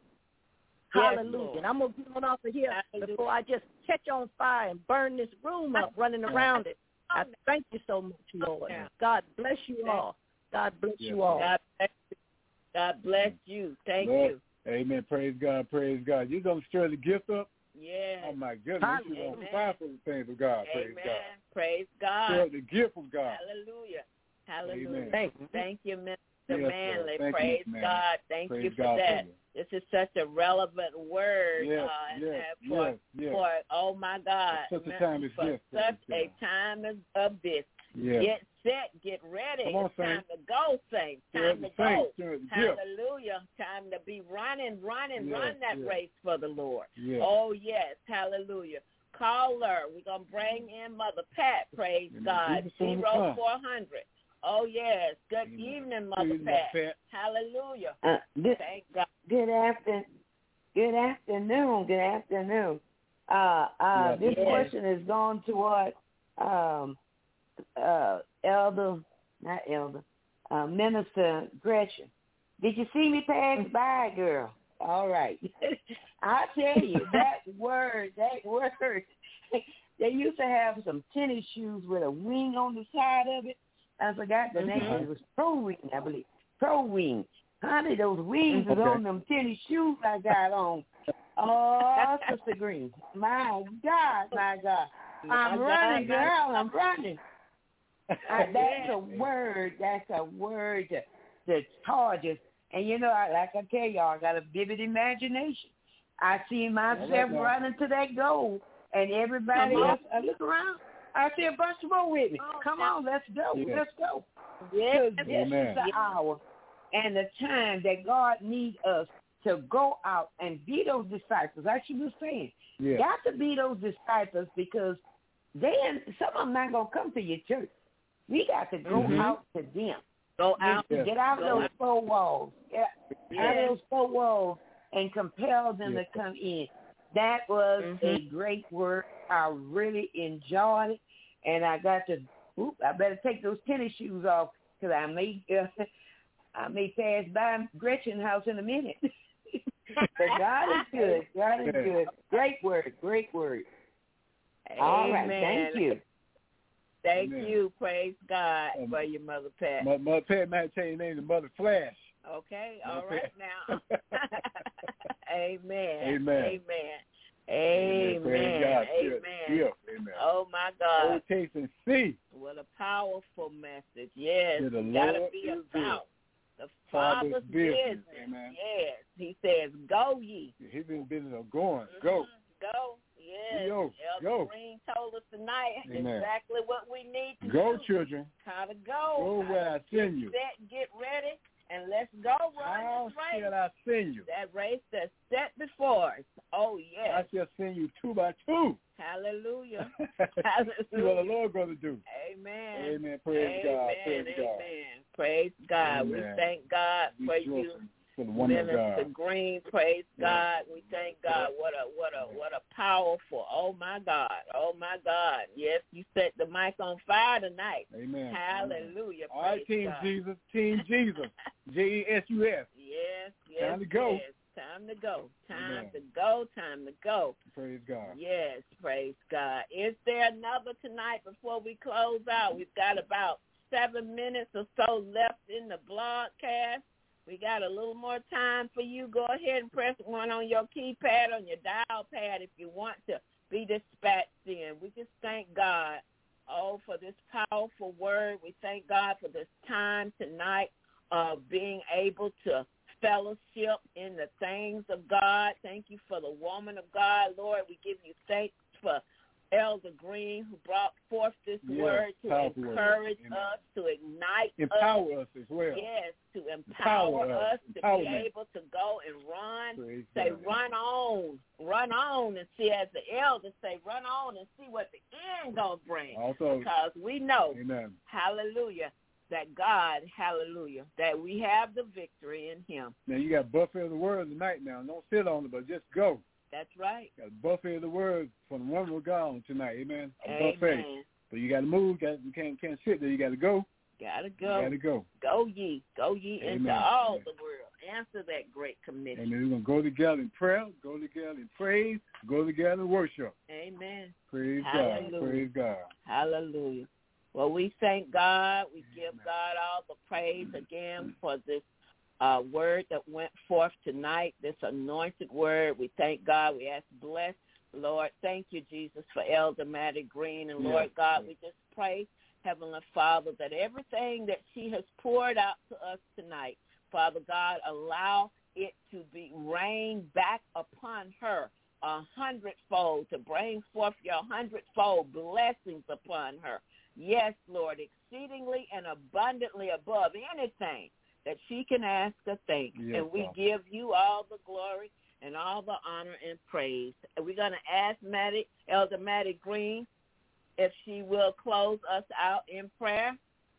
Speaker 3: Yes,
Speaker 7: Hallelujah.
Speaker 3: Lord.
Speaker 7: And I'm going to get on off of here
Speaker 3: Hallelujah.
Speaker 7: before I just catch on fire and burn this room up running around it. I thank you so much, Lord. God bless you all. God bless
Speaker 5: Yes,
Speaker 7: you all.
Speaker 3: God bless you. God bless you. Thank
Speaker 5: Lord.
Speaker 3: you.
Speaker 5: Amen. Praise God. Praise God. You're going to stir the gift up?
Speaker 3: Yes.
Speaker 5: Oh, my goodness. You're on
Speaker 3: Amen.
Speaker 5: fire for the things of God. Praise
Speaker 3: Amen.
Speaker 5: God.
Speaker 3: Praise God.
Speaker 5: Stir the gift of God.
Speaker 3: Hallelujah. Hallelujah.
Speaker 5: Amen.
Speaker 3: Thank, thank you, Mister
Speaker 5: Yes,
Speaker 3: Manley.
Speaker 5: Lord. Thank you,
Speaker 3: Praise
Speaker 5: Mister Manley.
Speaker 3: God. Thank
Speaker 5: Praise
Speaker 3: you for
Speaker 5: God for
Speaker 3: that.
Speaker 5: you.
Speaker 3: This is such a relevant word.
Speaker 5: Yes,
Speaker 3: uh, and,
Speaker 5: yes,
Speaker 3: uh, for,
Speaker 5: yes, yes.
Speaker 3: for, oh, my God.
Speaker 5: For such a time as
Speaker 3: for
Speaker 5: this,
Speaker 3: such
Speaker 5: praise
Speaker 3: a time as of this.
Speaker 5: Yes.
Speaker 3: Get set. Get ready.
Speaker 5: Come on,
Speaker 3: it's time
Speaker 5: saints.
Speaker 3: to go, saints.
Speaker 5: Stir
Speaker 3: Time
Speaker 5: the
Speaker 3: to go.
Speaker 5: saints. Stir the gift.
Speaker 3: Hallelujah. Time to be running, running,
Speaker 5: Yes,
Speaker 3: run that
Speaker 5: yes.
Speaker 3: race for the Lord.
Speaker 5: Yes.
Speaker 3: Oh, yes. Hallelujah. Caller, we're going to bring in Mother Pat, praise
Speaker 5: Amen.
Speaker 3: God,
Speaker 5: Jesus on the
Speaker 3: zero
Speaker 5: call.
Speaker 3: four hundred. Oh, yes. Good
Speaker 5: Amen.
Speaker 3: evening, Mother
Speaker 5: Praise
Speaker 3: Pat.
Speaker 5: Mother Pat.
Speaker 3: Hallelujah.
Speaker 8: Uh, good,
Speaker 3: Thank God.
Speaker 8: good after, good afternoon. Good afternoon. Uh, uh,
Speaker 5: Yes,
Speaker 8: this
Speaker 3: yes.
Speaker 8: question is going toward um, uh, Elder, not Elder, uh, Minister Gretchen. Did you see me pass by, girl? All right. I tell you, that word, that word, they used to have some tennis shoes with a wing on the side of it. I forgot the name.
Speaker 5: Mhm.
Speaker 8: It was Pro Wing, I believe. Pro Wing. Honey, those wings is
Speaker 5: Okay.
Speaker 8: on them tennis shoes I got on. Oh, Sister Green. My God, my God. I'm
Speaker 3: My
Speaker 8: running,
Speaker 3: God, my
Speaker 8: girl. I'm running. I, that's a word. That's a word to, to charge us. And, you know, I, like I tell y'all, I got a vivid imagination. I see myself
Speaker 5: right, now.
Speaker 8: running to that goal, and everybody
Speaker 3: Come on.
Speaker 8: else, I look around. I see a bunch more with me.
Speaker 3: Come on
Speaker 8: Come
Speaker 3: now.
Speaker 8: on, let's go.
Speaker 5: Yeah.
Speaker 8: Let's go.
Speaker 3: Yes.
Speaker 8: This
Speaker 5: Amen.
Speaker 8: is the hour and the time that God needs us to go out and be those disciples. Like she was saying,
Speaker 5: Yeah.
Speaker 8: got to be those disciples because then some of them not going to come to your church. We got to go
Speaker 3: Mhm.
Speaker 8: out to them.
Speaker 3: Go out.
Speaker 5: Yes.
Speaker 8: Get out of
Speaker 3: Go
Speaker 8: those
Speaker 3: out.
Speaker 8: four walls. Get
Speaker 3: Yes.
Speaker 8: out of those four walls and compel them
Speaker 5: Yes.
Speaker 8: to come in. That was
Speaker 3: Mhm.
Speaker 8: a great work. I really enjoyed it. And I got to, oop, I better take those tennis shoes off because I may, uh, I may pass by Gretchen's house in a minute. But God is good. God is
Speaker 5: Yeah.
Speaker 8: good. Great word. Great word. All right.
Speaker 3: Amen.
Speaker 8: Thank you.
Speaker 3: Thank
Speaker 5: Amen.
Speaker 3: you. Praise God
Speaker 5: Um,
Speaker 3: for your Mother Pat.
Speaker 5: Mother, Mother Pat might tell your name, the Mother Flash.
Speaker 3: Okay,
Speaker 5: Mother
Speaker 3: all right
Speaker 5: Pat.
Speaker 3: now. Amen.
Speaker 5: Amen.
Speaker 3: Amen.
Speaker 5: Amen. Praise
Speaker 3: Amen.
Speaker 5: God.
Speaker 3: Amen.
Speaker 5: Yeah. Amen.
Speaker 3: Oh my God.
Speaker 5: Oh, taste and see.
Speaker 3: What a powerful message. Yes.
Speaker 5: Yeah, the
Speaker 3: You gotta
Speaker 5: Lord
Speaker 3: be
Speaker 5: is
Speaker 3: about the
Speaker 5: Father's
Speaker 3: Father's
Speaker 5: business.
Speaker 3: business.
Speaker 5: Amen.
Speaker 3: Yes. He says, go ye.
Speaker 5: He's been business of going. Go.
Speaker 3: Mhm. Go. Yes.
Speaker 5: Yo.
Speaker 3: Elder
Speaker 5: Go.
Speaker 3: Green told us tonight
Speaker 5: Amen.
Speaker 3: exactly what we need to
Speaker 5: Go,
Speaker 3: do.
Speaker 5: children.
Speaker 3: How to go.
Speaker 5: Go
Speaker 3: How
Speaker 5: where
Speaker 3: to
Speaker 5: I send you.
Speaker 3: Get set, get ready, and let's go run
Speaker 5: How
Speaker 3: this race.
Speaker 5: shall I send you?
Speaker 3: That race that's set before us. Oh, yes.
Speaker 5: I shall send you two by two.
Speaker 3: Hallelujah.
Speaker 5: See what the
Speaker 3: Hallelujah.
Speaker 5: Lord going to do.
Speaker 3: Amen.
Speaker 5: Amen. Praise
Speaker 3: Amen.
Speaker 5: God. Praise
Speaker 3: Amen.
Speaker 5: God.
Speaker 3: Praise God.
Speaker 5: Amen.
Speaker 3: We thank God
Speaker 5: Be
Speaker 3: for you,
Speaker 5: joyful for the wonder of
Speaker 3: Minister
Speaker 5: God.
Speaker 3: Green. Praise
Speaker 5: Yeah.
Speaker 3: God. We thank God. What a what a what a powerful. Oh my God. Oh my God. Yes, you set the mic on fire tonight.
Speaker 5: Amen.
Speaker 3: Hallelujah.
Speaker 5: All right,
Speaker 3: Praise
Speaker 5: Team
Speaker 3: God.
Speaker 5: Jesus. Team Jesus. J E S U S.
Speaker 3: Yes, yes.
Speaker 5: Time to go.
Speaker 3: Yes. Time to go. Time
Speaker 5: Amen.
Speaker 3: to go. Time to go.
Speaker 5: Praise God.
Speaker 3: Yes, praise God. Is there another tonight before we close out? We've got about seven minutes or so left in the broadcast. We got a little more time for you. Go ahead and press one on your keypad, on your dial pad if you want to be dispatched in. We just thank God, oh, for this powerful word. We thank God for this time tonight of being able to fellowship in the things of God. Thank you for the woman of God, Lord. We give you thanks for Elder Green, who brought forth this
Speaker 5: Yes,
Speaker 3: word to
Speaker 5: powerful
Speaker 3: encourage
Speaker 5: word.
Speaker 3: us, to ignite
Speaker 5: Empower
Speaker 3: us.
Speaker 5: us as well.
Speaker 3: Yes, to
Speaker 5: Empower
Speaker 3: empower
Speaker 5: us.
Speaker 3: us to
Speaker 5: Empowerment.
Speaker 3: be able to go and run.
Speaker 5: Praise
Speaker 3: Say,
Speaker 5: God.
Speaker 3: run on, run on, and see, as the elders say, run on and see what the end gonna bring.
Speaker 5: Also,
Speaker 3: Because we know,
Speaker 5: amen.
Speaker 3: hallelujah, that God, hallelujah, that we have the victory in him.
Speaker 5: Now you got buffet of the word tonight. Now don't sit on it, but just go.
Speaker 3: That's right.
Speaker 5: Got a buffet of the word from the wonder of God on tonight. Amen. A
Speaker 3: Amen.
Speaker 5: buffet. But you got to move. Got, you can't can't sit there. You got to go.
Speaker 3: Gotta
Speaker 5: You
Speaker 3: go.
Speaker 5: got to go.
Speaker 3: Go ye. Go ye
Speaker 5: Amen.
Speaker 3: into all
Speaker 5: Amen.
Speaker 3: the world. Answer that great commission.
Speaker 5: And then we're going to go together in prayer, go together in praise, go together in worship.
Speaker 3: Amen.
Speaker 5: Praise
Speaker 3: Hallelujah.
Speaker 5: God. Praise God.
Speaker 3: Hallelujah. Well, we thank God. We give God all the praise again for this uh, word that went forth tonight, this anointed word. We thank God. We ask bless, Lord. Thank you, Jesus, for Elder Maddie Green. And, Lord
Speaker 5: Yes,
Speaker 3: God,
Speaker 5: yes.
Speaker 3: we just pray, Heavenly Father, that everything that she has poured out to us tonight, Father God, allow it to be rained back upon her a hundredfold, to bring forth your hundredfold blessings upon her. Yes, Lord, exceedingly and abundantly above anything that she can ask or think.
Speaker 5: Yes,
Speaker 3: and we
Speaker 5: Father.
Speaker 3: give you all the glory and all the honor and praise. And we're going to ask Maddie, Elder Maddie Green, if she will close us out in prayer.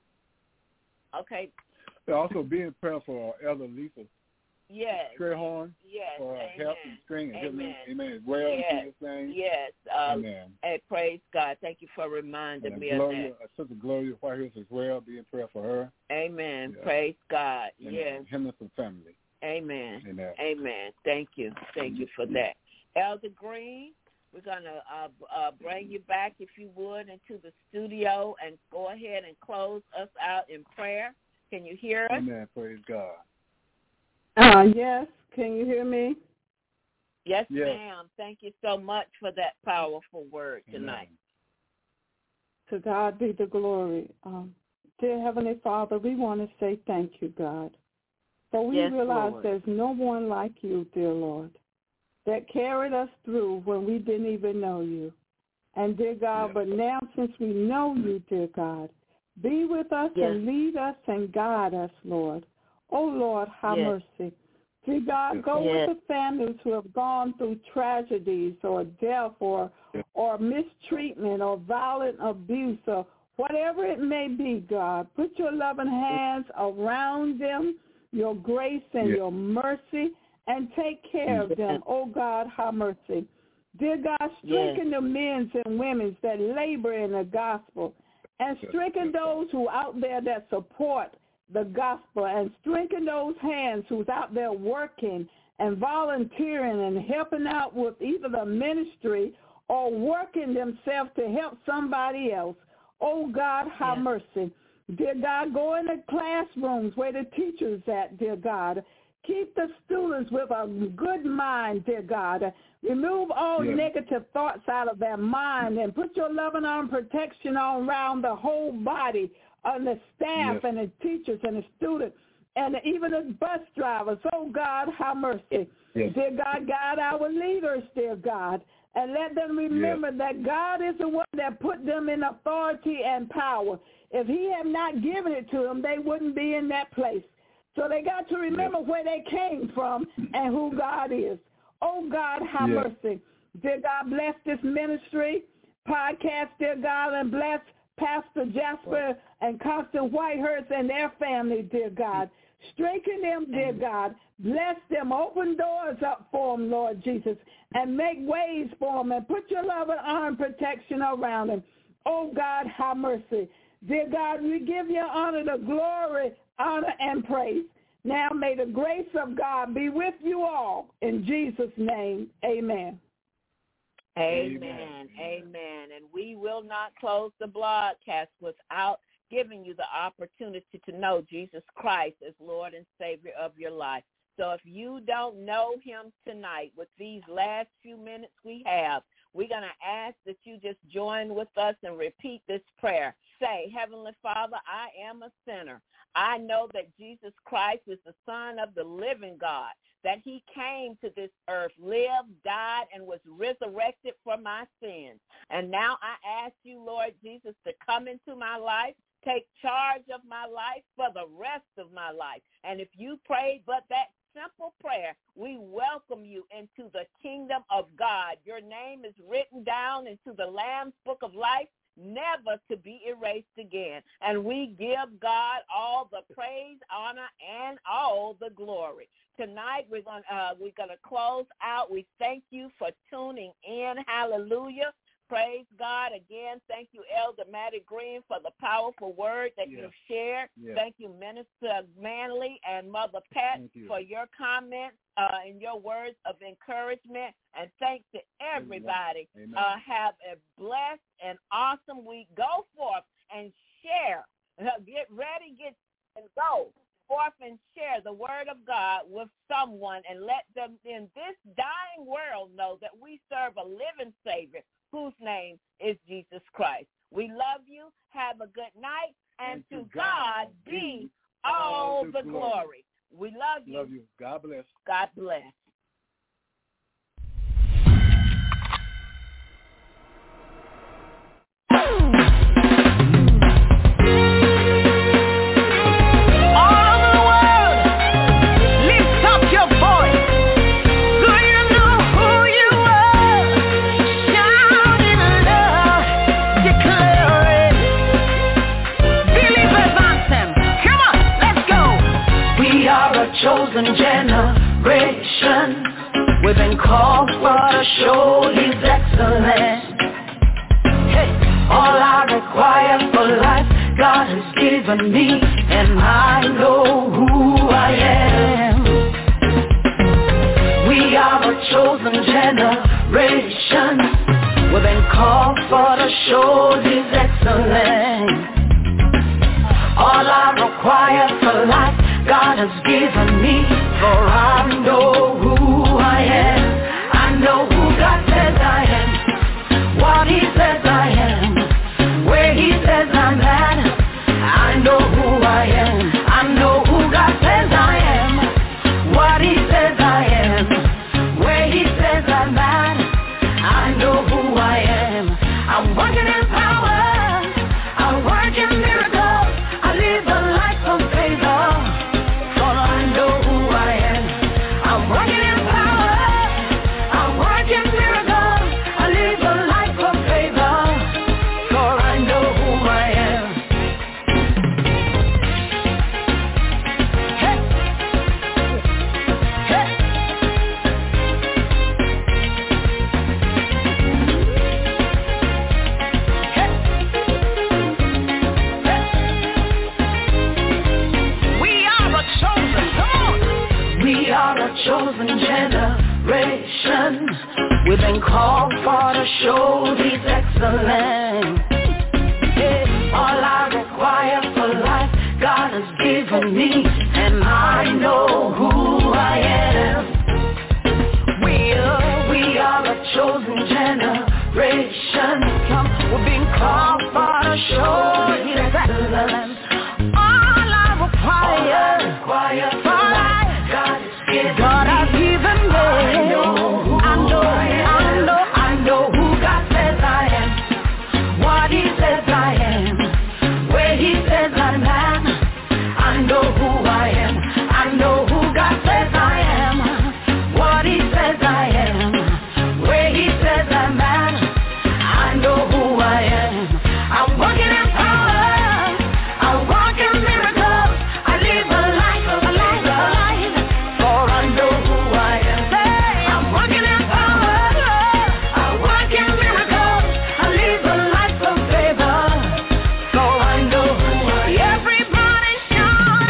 Speaker 3: Okay.
Speaker 5: Also be in prayer for Elder Lisa
Speaker 3: Yes.
Speaker 5: Trehorn
Speaker 3: Yes.
Speaker 5: for
Speaker 3: Amen.
Speaker 5: help and strength and
Speaker 3: Amen.
Speaker 5: healing. Amen. As well, in
Speaker 3: Yes.
Speaker 5: Jesus' name.
Speaker 3: Yes. Um,
Speaker 5: Amen.
Speaker 3: Hey, praise God. Thank you for reminding
Speaker 5: And
Speaker 3: me
Speaker 5: Gloria,
Speaker 3: of that.
Speaker 5: uh, Sister Gloria Whitehouse as well. Be in prayer for her
Speaker 3: Amen.
Speaker 5: Yeah.
Speaker 3: Praise God.
Speaker 5: and
Speaker 3: Yes.
Speaker 5: the Henderson family.
Speaker 3: Amen.
Speaker 5: Amen.
Speaker 3: Amen. Thank you. Thank you for that. Elder Green, we're going to uh, uh, bring you back, if you would, into the studio and go ahead and close us out in prayer. Can you hear us?
Speaker 5: Amen. Praise God.
Speaker 6: Uh, yes. Can you hear me?
Speaker 3: Yes,
Speaker 5: Yes.
Speaker 3: ma'am. Thank you so much for that powerful word tonight.
Speaker 6: To God be the glory. Um, dear Heavenly Father, we want to say thank you, God. For we
Speaker 3: Yes,
Speaker 6: realize
Speaker 3: Lord.
Speaker 6: there's no one like you, dear Lord, that carried us through when we didn't even know you. And, dear God,
Speaker 5: Yes.
Speaker 6: but now since we know you, dear God, Be with us
Speaker 7: Yes.
Speaker 6: and lead us and guide us, Lord. Oh, Lord, have
Speaker 7: Yes.
Speaker 6: mercy. Dear God, go
Speaker 7: Yes.
Speaker 6: with the families who have gone through tragedies or death or, or mistreatment or violent abuse or whatever it may be, God. Put your loving hands around them, your grace and
Speaker 5: Yes.
Speaker 6: your mercy, and take care of them. Oh, God, have mercy. Dear God, strengthen the men and women that labor in the gospel, and strengthen those who out there that support the gospel, and strengthen those hands who's out there working and volunteering and helping out with either the ministry or working themselves to help somebody else. Oh, God, have
Speaker 7: Yes.
Speaker 6: mercy. Dear God, go in the classrooms where the teachers at, dear God. Keep the students with a good mind, dear God. Remove all
Speaker 5: Yes.
Speaker 6: negative thoughts out of their mind and put your loving arm protection on around the whole body of the staff
Speaker 5: Yes.
Speaker 6: and the teachers and the students and even the bus drivers. Oh, God, have mercy.
Speaker 5: Yes.
Speaker 6: Dear God, guide our leaders, dear God, and let them remember
Speaker 5: Yes.
Speaker 6: that God is the one that put them in authority and power. If he had not given it to them, they wouldn't be in that place. So they got to remember
Speaker 5: Yes.
Speaker 6: where they came from and who God is. Oh, God, have
Speaker 5: Yes.
Speaker 6: mercy. Dear God, bless this ministry, podcast, dear God, and bless Pastor Jasper and Constance Whitehurst and their family, dear God. Strengthen them, dear God. Bless them. Open doors up for them, Lord Jesus, and make ways for them and put your loving arm protection around them. Oh, God, have mercy. Dear God, we give you honor, the glory, honor, and praise. Now may the grace of God be with you all. In Jesus' name, amen.
Speaker 3: Amen. Amen. And we will not close the broadcast without giving you the opportunity to know Jesus Christ as Lord and Savior of your life. So if you don't know him tonight, with these last few minutes we have, we're going to ask that you just join with us and repeat this prayer. Say, Heavenly Father, I am a sinner. I know that Jesus Christ is the Son of the living God, that he came to this earth, lived, died, and was resurrected for my sins. And now I ask you, Lord Jesus, to come into my life, take charge of my life for the rest of my life. And if you prayed but that simple prayer, we welcome you into the kingdom of God. Your name is written down into the Lamb's Book of Life, never to be erased again. And we give God all the praise, honor, and all the glory. Tonight we're going uh, we're going to close out. We thank you for tuning in. Hallelujah. Praise God. Again, thank you, Elder Matty Green, for the powerful word that
Speaker 5: Yes.
Speaker 3: you shared.
Speaker 5: Yes.
Speaker 3: Thank you, Minister Manley and Mother Pat,
Speaker 5: You.
Speaker 3: for your comments uh, and your words of encouragement. And thanks to everybody.
Speaker 5: Amen.
Speaker 3: Uh, have a blessed and awesome week. Go forth and share. Get ready, get and go forth and share the word of God with someone, and let them in this dying world know that we serve a living Savior whose name is Jesus Christ. We love you. Have a good night. And, and to God, God be all the glory. glory. We love you.
Speaker 5: Love you. God bless.
Speaker 3: God bless.
Speaker 2: Chosen generation, we've been called for to show his excellence. Hey, all I require for life, God has given me, and I know who I am. We are a chosen generation, we've been called for to show his excellence. All I require for life, God has given me, for I know who I am. I know who God says I am, what he says I am, where he says I'm at. I know who I am. I know who God says I am, what he says I am, where he says I'm at. I know who I am. I'm walking in power. called for to show He's excellent. Yeah, all I require for life, God has given me, and I know who I am. We are, we are a chosen generation. Come, we're being called for to show His excellence. All I require, require for life, God has given God has given me. I know who I know, I, I know, I know who God says I am. What He says I am. Where He says I'm at. I know who I am. I know who God says I am. What He says I am. Where He says I'm at. I know who I am. I'm walking in power. I walk in miracles. I live a life of a life of life. For I know who I am. I'm walking in power. I walk in miracles. I live a life of favor. So I know who I am. Everybody shout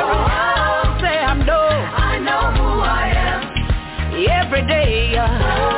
Speaker 2: every day.